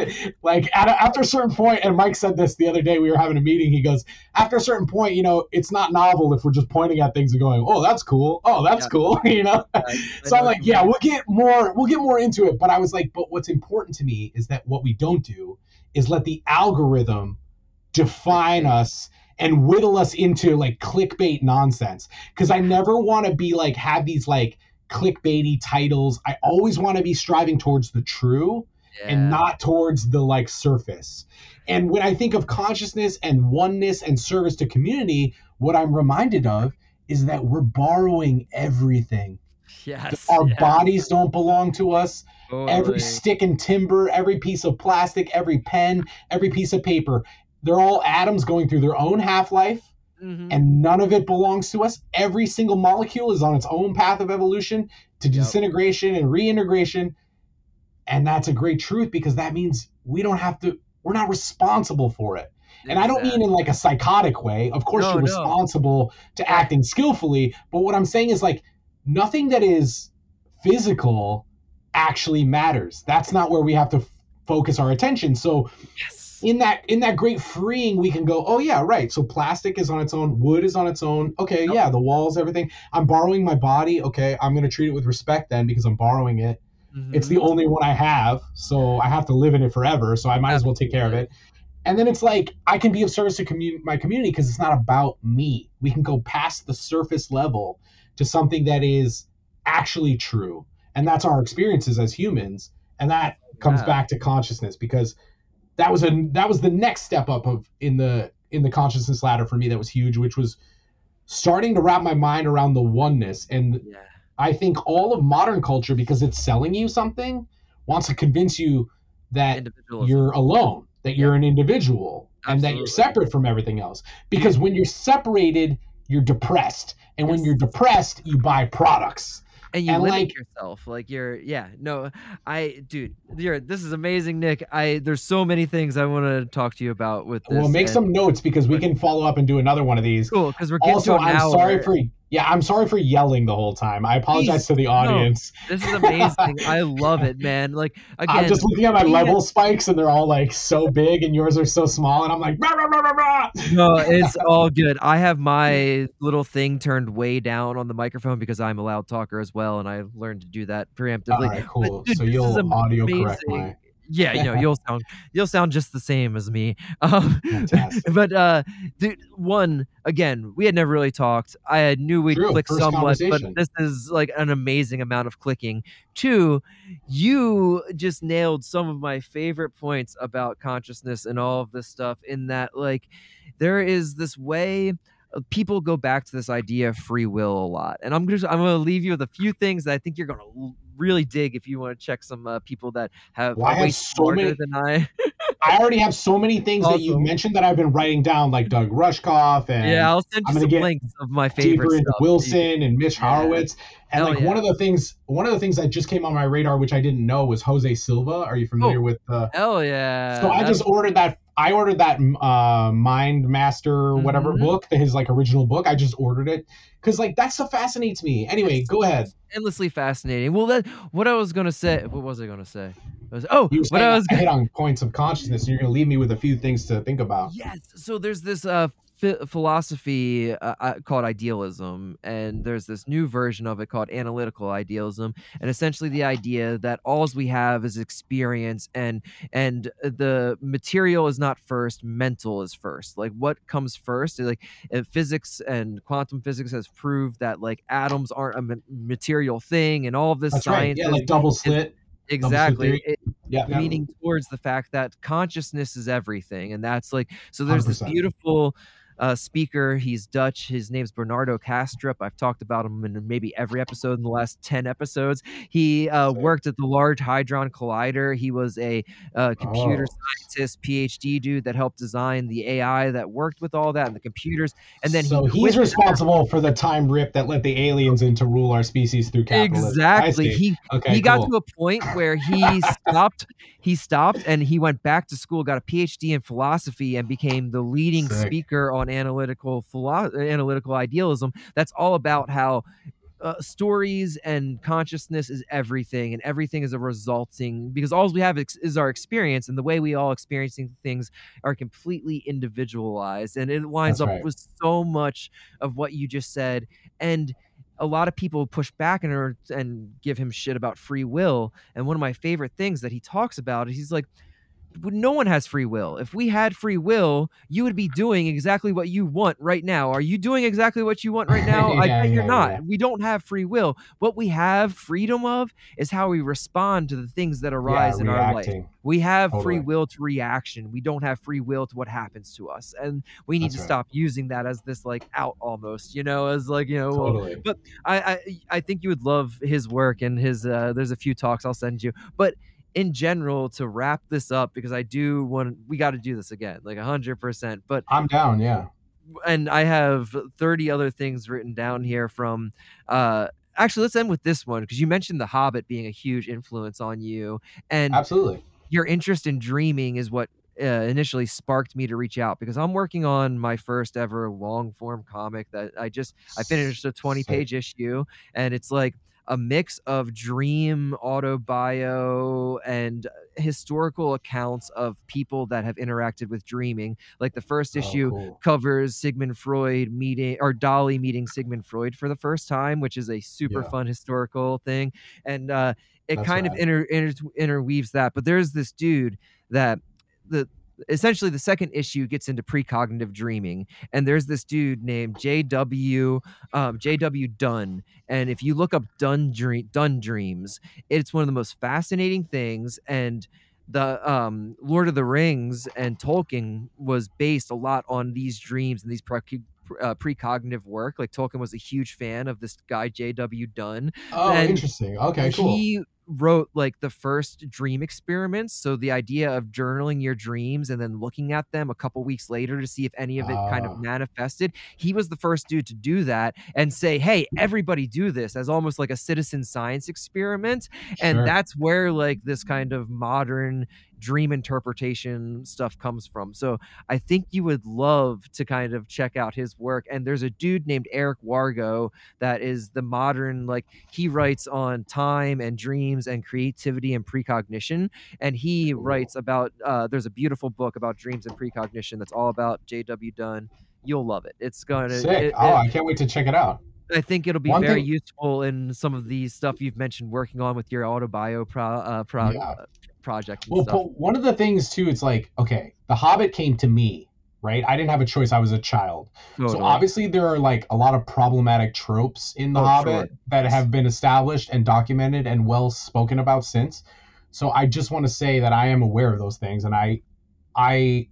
like at a, after a certain point, and Mike said this the other day. We were having a meeting. He goes, after a certain point, you know, it's not novel if we're just pointing at things and going, oh, that's cool. Oh, that's Yeah. cool. You know. I- I So know I'm what like, you yeah, mean. we'll get more. We'll get more into it. But I was like, but what's important to me is that what we don't do is let the algorithm define us and whittle us into like clickbait nonsense. Because I never want to be like have these like clickbaity titles. I always want to be striving towards the true and Yeah. not towards the like surface. And when I think of consciousness and oneness and service to community, what I'm reminded of is that we're borrowing everything. Yes. Our yes. bodies don't belong to us. Totally. Every stick and timber, every piece of plastic, every pen, every piece of paper, they're all atoms going through their own half-life, Mhm. and none of it belongs to us. Every single molecule is on its own path of evolution to Yep. disintegration and reintegration. And that's a great truth, because that means we don't have to, we're not responsible for it. And exactly. I don't mean in like a psychotic way. Of course, no, you're no. responsible to yeah. acting skillfully. But what I'm saying is, like, nothing that is physical actually matters. That's not where we have to f- focus our attention. So yes. in that in that great freeing, we can go, oh yeah, right. So plastic is on its own, wood is on its own. Okay, yep. yeah, the walls, everything. I'm borrowing my body. Okay, I'm gonna treat it with respect then, because I'm borrowing it. Mm-hmm. It's the only one I have, so I have to live in it forever. So I might as well take care of it. And then it's like, I can be of service to commun- my community, because it's not about me. We can go past the surface level to something that is actually true. And that's our experiences as humans. And that comes yeah. back to consciousness, because that was a that was the next step up of in the in the consciousness ladder for me that was huge, which was starting to wrap my mind around the oneness. And yeah. I think all of modern culture, because it's selling you something, wants to convince you that you're alone, that you're yeah. an individual, Absolutely. And that you're separate from everything else. Because when you're separated, you're depressed. And yes. when you're depressed, you buy products. And you and limit like, yourself, like you're, yeah, no, I, dude, you're, this is amazing, Nick. I, there's so many things I want to talk to you about with this. Well, make and, some notes, because we can follow up and do another one of these. Cool, because we're getting also, to an I'm hour. sorry for, yeah, I'm sorry for yelling the whole time. I apologize Please, to the audience. No, this is amazing. I love it, man. Like, again, I'm just looking at my level spikes, and they're all like so big, and yours are so small, and I'm like, rah, rah, rah, rah, rah. No, it's all good. I have my little thing turned way down on the microphone because I'm a loud talker as well, and I learned to do that preemptively. All right, cool. But, dude, so you'll audio correct my. Yeah, you know, you'll sound you'll sound just the same as me. Um, but uh, dude, one again, we had never really talked. I knew we'd True, click somewhat, but this is like an amazing amount of clicking. Two, you just nailed some of my favorite points about consciousness and all of this stuff. In that, like, there is this way. People go back to this idea of free will a lot, and I'm just I'm going to leave you with a few things that I think you're going to really dig if you want to check some uh, people that have well, are way so smarter many, than I. I already have so many things awesome. that you've mentioned that I've been writing down, like Doug Rushkoff, and yeah, I'll send you I'm some get links of my favorite stuff. Wilson and Mitch yeah. Horowitz, and Hell like yeah. one of the things, one of the things that just came on my radar, which I didn't know, was Jose Silva. Are you familiar oh, with? Uh, hell yeah! So I That's... just ordered that. I ordered that uh, Mind Master whatever mm-hmm. book, his like original book. I just ordered it because like that stuff fascinates me. Anyway, go ahead. Endlessly fascinating. Well, that what I was gonna say. What was I gonna say? Was, oh, you what I was I hit on points of consciousness, and you're gonna leave me with a few things to think about. Yes. So there's this uh, f- philosophy uh, called idealism, and there's this new version of it called analytical idealism, and essentially the idea that all we have is experience, and and the material is not first, mental is first. Like what comes first? Like uh, physics and quantum physics has proved that like atoms aren't a ma- material thing, and all of this That's science. Right. Yeah, like double slit. Exactly. It, yeah, yeah. Meaning towards the fact that consciousness is everything. And that's like, so there's one hundred percent. This beautiful uh, speaker. He's Dutch. His name's Bernardo Kastrup. I've talked about him in maybe every episode in the last ten episodes. He uh, worked at the Large Hadron Collider. He was a uh, computer oh. scientist, P H D dude that helped design the A I that worked with all that and the computers. And then so he he's responsible that. for the time rip that let the aliens in to rule our species through capitalism. Exactly. He okay, he cool. got to a point where he stopped. He stopped and he went back to school, got a P H D in philosophy, and became the leading Sick. speaker on analytical philo- analytical idealism. That's all about how uh, stories and consciousness is everything, and everything is a resulting, because all we have ex- is our experience, and the way we all experiencing things are completely individualized, and it lines That's up right. with so much of what you just said. And a lot of people push back and and give him shit about free will. And one of my favorite things that he talks about is he's like, no one has free will. If we had free will, you would be doing exactly what you want right now. Are you doing exactly what you want right now? yeah, I bet yeah, you're not. Yeah. We don't have free will. What we have freedom of is how we respond to the things that arise yeah, in reacting. our life. We have totally. free will to reaction. We don't have free will to what happens to us. And we need That's to right. stop using that as this like out almost, you know, as like, you know, totally. well, but I, I I think you would love his work and his uh there's a few talks I'll send you. But in general, to wrap this up, because I do want, we got to do this again, like a hundred percent, but I'm down. Yeah. And I have thirty other things written down here from, uh, actually, let's end with this one because you mentioned The Hobbit being a huge influence on you, and Absolutely. your interest in dreaming is what uh, initially sparked me to reach out because I'm working on my first ever long form comic that I just I finished a twenty page issue, and it's like a mix of dream, autobio, and historical accounts of people that have interacted with dreaming. Like the first Oh, issue cool. covers Sigmund Freud meeting or Dolly meeting Sigmund Freud for the first time, which is a super Yeah. fun historical thing. And uh, it That's kind of rad. inter, inter, interweaves that. But there's this dude that the essentially the second issue gets into precognitive dreaming, and there's this dude named J W um, J W Dunn, and if you look up Dunn dream Dunn dreams, it's one of the most fascinating things. And the um, Lord of the Rings and Tolkien was based a lot on these dreams and these pre- uh, precognitive work. Like Tolkien was a huge fan of this guy J W Dunn. Oh, and interesting. Okay, cool. He wrote like the first dream experiments. So the idea of journaling your dreams and then looking at them a couple weeks later to see if any of it kind of Ah. manifested. He was the first dude to do that and say, hey, everybody do this as almost like a citizen science experiment. And Sure. that's where like this kind of modern dream interpretation stuff comes from. So I think you would love to kind of check out his work. And there's a dude named Eric Wargo that is the modern, like he writes on time and dreams and creativity and precognition. And he Cool. writes about, uh, there's a beautiful book about dreams and precognition that's all about J W Dunn. You'll love it. It's going to, Sick. it, Oh, it, I can't wait to check it out. I think it'll be One very thing- useful in some of the stuff you've mentioned working on with your autobio pro, uh, pro, Yeah. uh, project and Well, stuff. but one of the things too, it's like, okay, The Hobbit came to me, right? I didn't have a choice. I was a child. So Totally. obviously there are like a lot of problematic tropes in The Oh, Hobbit sure. that have been established and documented and well spoken about since. So I just want to say that I am aware of those things, and I, I,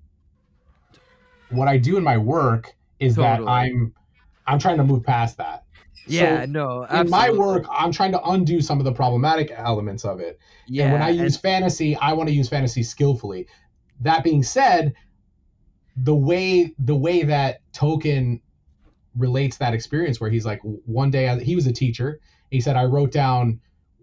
what I do in my work is Totally. that I'm, I'm trying to move past that. Yeah, So no, in my absolutely. work, I'm trying to undo some of the problematic elements of it. Yeah, And when I and- use fantasy, I want to use fantasy skillfully. That being said, the way the way that Tolkien relates that experience, where he's like, one day he was a teacher. He said, I wrote down,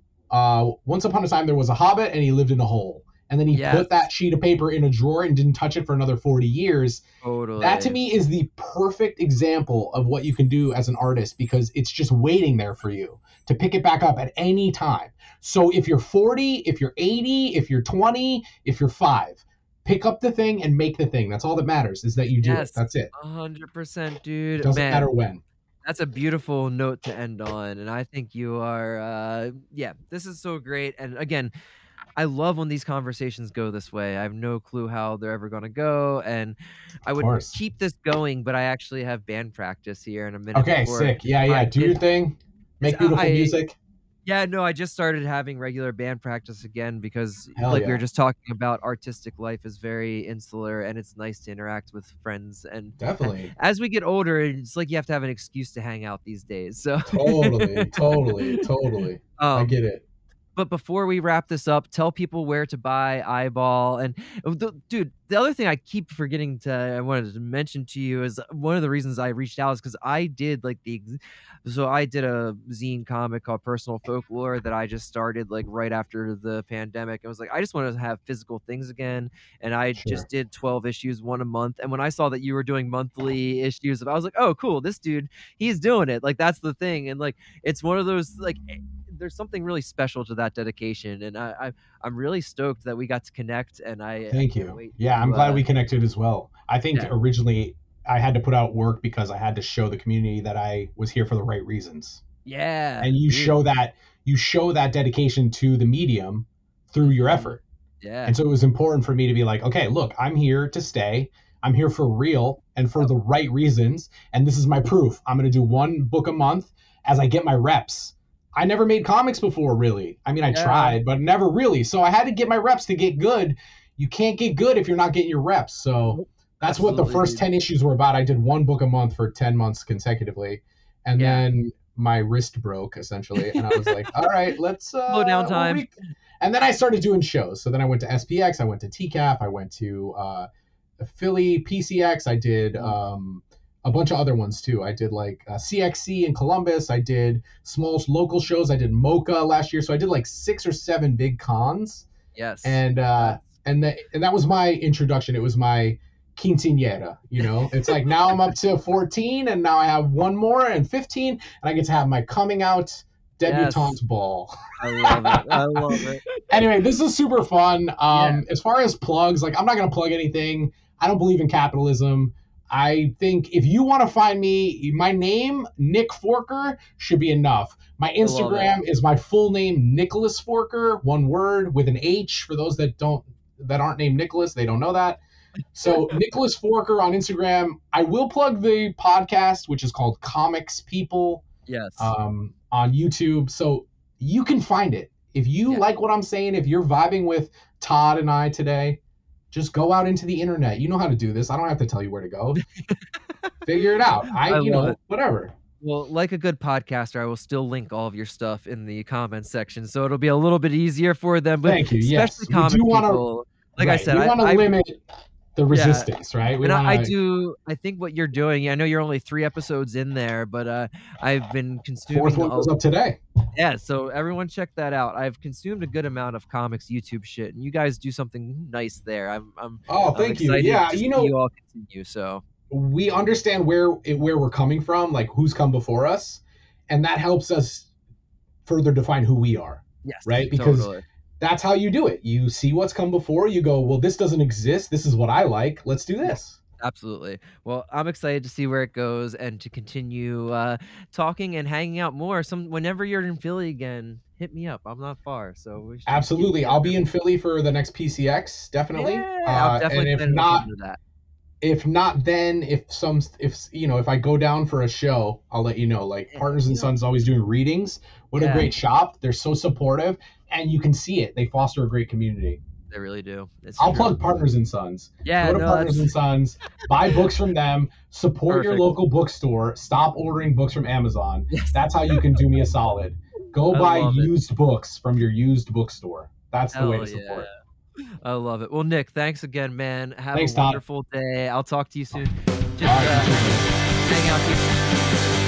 uh, once upon a time there was a hobbit and he lived in a hole. And then he Yes. put that sheet of paper in a drawer and didn't touch it for another forty years. Totally. That to me is the perfect example of what you can do as an artist, because it's just waiting there for you to pick it back up at any time. So if you're forty, if you're eighty, if you're twenty, if you're five, pick up the thing and make the thing. That's all that matters, is that you do Yes. it. That's it. A hundred percent, dude. It doesn't Man, matter when. that's a beautiful note to end on, and I think you are. Uh, yeah, this is so great. And again, I love when these conversations go this way. I have no clue how they're ever going to go, and I would course. keep this going, but I actually have band practice here in a minute. Okay, before sick. Yeah, my yeah. Do your kids- thing. Make beautiful I- music. Yeah, no, I just started having regular band practice again because, Hell like we yeah. were just talking about, artistic life is very insular, and it's nice to interact with friends. And Definitely. as we get older, it's like you have to have an excuse to hang out these days. So Totally, totally, totally. I um, get it. But before we wrap this up, tell people where to buy Eyeball. And oh, the, dude, the other thing I keep forgetting to I wanted to mention to you is one of the reasons I reached out is because I did like the so I did a zine comic called Personal Folklore that I just started like right after the pandemic. I was like, I just want to have physical things again, and I Sure. just did twelve issues, one a month. And when I saw that you were doing monthly issues, I was like, oh, cool, this dude, he's doing it. Like that's the thing, and like it's one of those like. There's something really special to that dedication, and I, I I'm really stoked that we got to connect. And I Thank I can't you. wait Yeah, I'm to, glad uh, we connected as well. I think yeah. originally I had to put out work because I had to show the community that I was here for the right reasons. Yeah, And you dude, show that you show that dedication to the medium through your effort. yeah, And so it was important for me to be like, okay, look, I'm here to stay. I'm here for real and for the right reasons. And this is my proof. I'm going to do one book a month as I get my reps. I never made comics before, really. I mean, I Yeah. tried, but never really. So I had to get my reps to get good. You can't get good if you're not getting your reps. So that's what the Absolutely, first dude. ten issues were about. I did one book a month for ten months consecutively. And Yeah. then my wrist broke, essentially. And I was like, all right, let's... Uh, Slow down we'll time. re- And then I started doing shows. So then I went to S P X, I went to T C A F, I went to uh, Philly P C X, I did um, a bunch of other ones too. I did like uh, C X C in Columbus. I did small local shows. I did Mocha last year. So I did like six or seven big cons. Yes. And uh, and that and that was my introduction. It was my quinceañera. You know, it's like now I'm up to fourteen, and now I have one more and fifteen, and I get to have my coming out debutante yes. ball. I love it. I love it. Anyway, this is super fun. Um, yeah. As far as plugs, like I'm not gonna plug anything. I don't believe in capitalism. I think if you want to find me, my name, Nick Forker, should be enough. My Instagram is my full name, Nicholas Forker, one word with an H. For those that don't, that aren't named Nicholas, they don't know that. So Nicholas Forker on Instagram. I will plug the podcast, which is called Comics People. Yes. Um, on YouTube, so you can find it. If you yeah. like what I'm saying, if you're vibing with Todd and I today, just go out into the internet. You know how to do this. I don't have to tell you where to go. Figure it out. I, I you know, it. whatever. Well, like a good podcaster, I will still link all of your stuff in the comments section, so it'll be a little bit easier for them. But thank you. Especially yes. comic people, wanna, like right. I said, we I want to limit the resistance, yeah. right? We and wanna... I, I do. I think what you're doing. I know you're only three episodes in there, but uh, I've been consuming. Fourth one goes up today. Yeah, so everyone check that out. I've consumed a good amount of comics YouTube shit, and you guys do something nice there. I'm. I'm oh, I'm thank you. Yeah, you know, you all continue. So we understand where where we're coming from, like who's come before us, and that helps us further define who we are. Yes, right. Because totally. That's how you do it. You see what's come before. You go, well, this doesn't exist. This is what I like. Let's do this. Absolutely. Well, I'm excited to see where it goes and to continue uh, talking and hanging out more. Some whenever you're in Philly again, hit me up. I'm not far, so we should absolutely. I'll be in Philly for the next P C X, definitely. Yeah, I'll definitely uh, and if not, that. if not, then if some, if you know, if I go down for a show, I'll let you know. Like yeah, Partners and Sons always doing readings. What yeah. a great shop! They're so supportive, and you can see it. They foster a great community. They really do. It's I'll true. plug Partners and Sons. Yeah, go to no, Partners that's... and Sons, buy books from them, support Perfect. your local bookstore, stop ordering books from Amazon. Yes. That's how you can do me a solid. Go I buy used it. books from your used bookstore. That's the Hell way to support. Yeah. I love it. Well, Nick, thanks again, man. Have thanks, a Todd. wonderful day. I'll talk to you soon. Just right, uh, hang out here.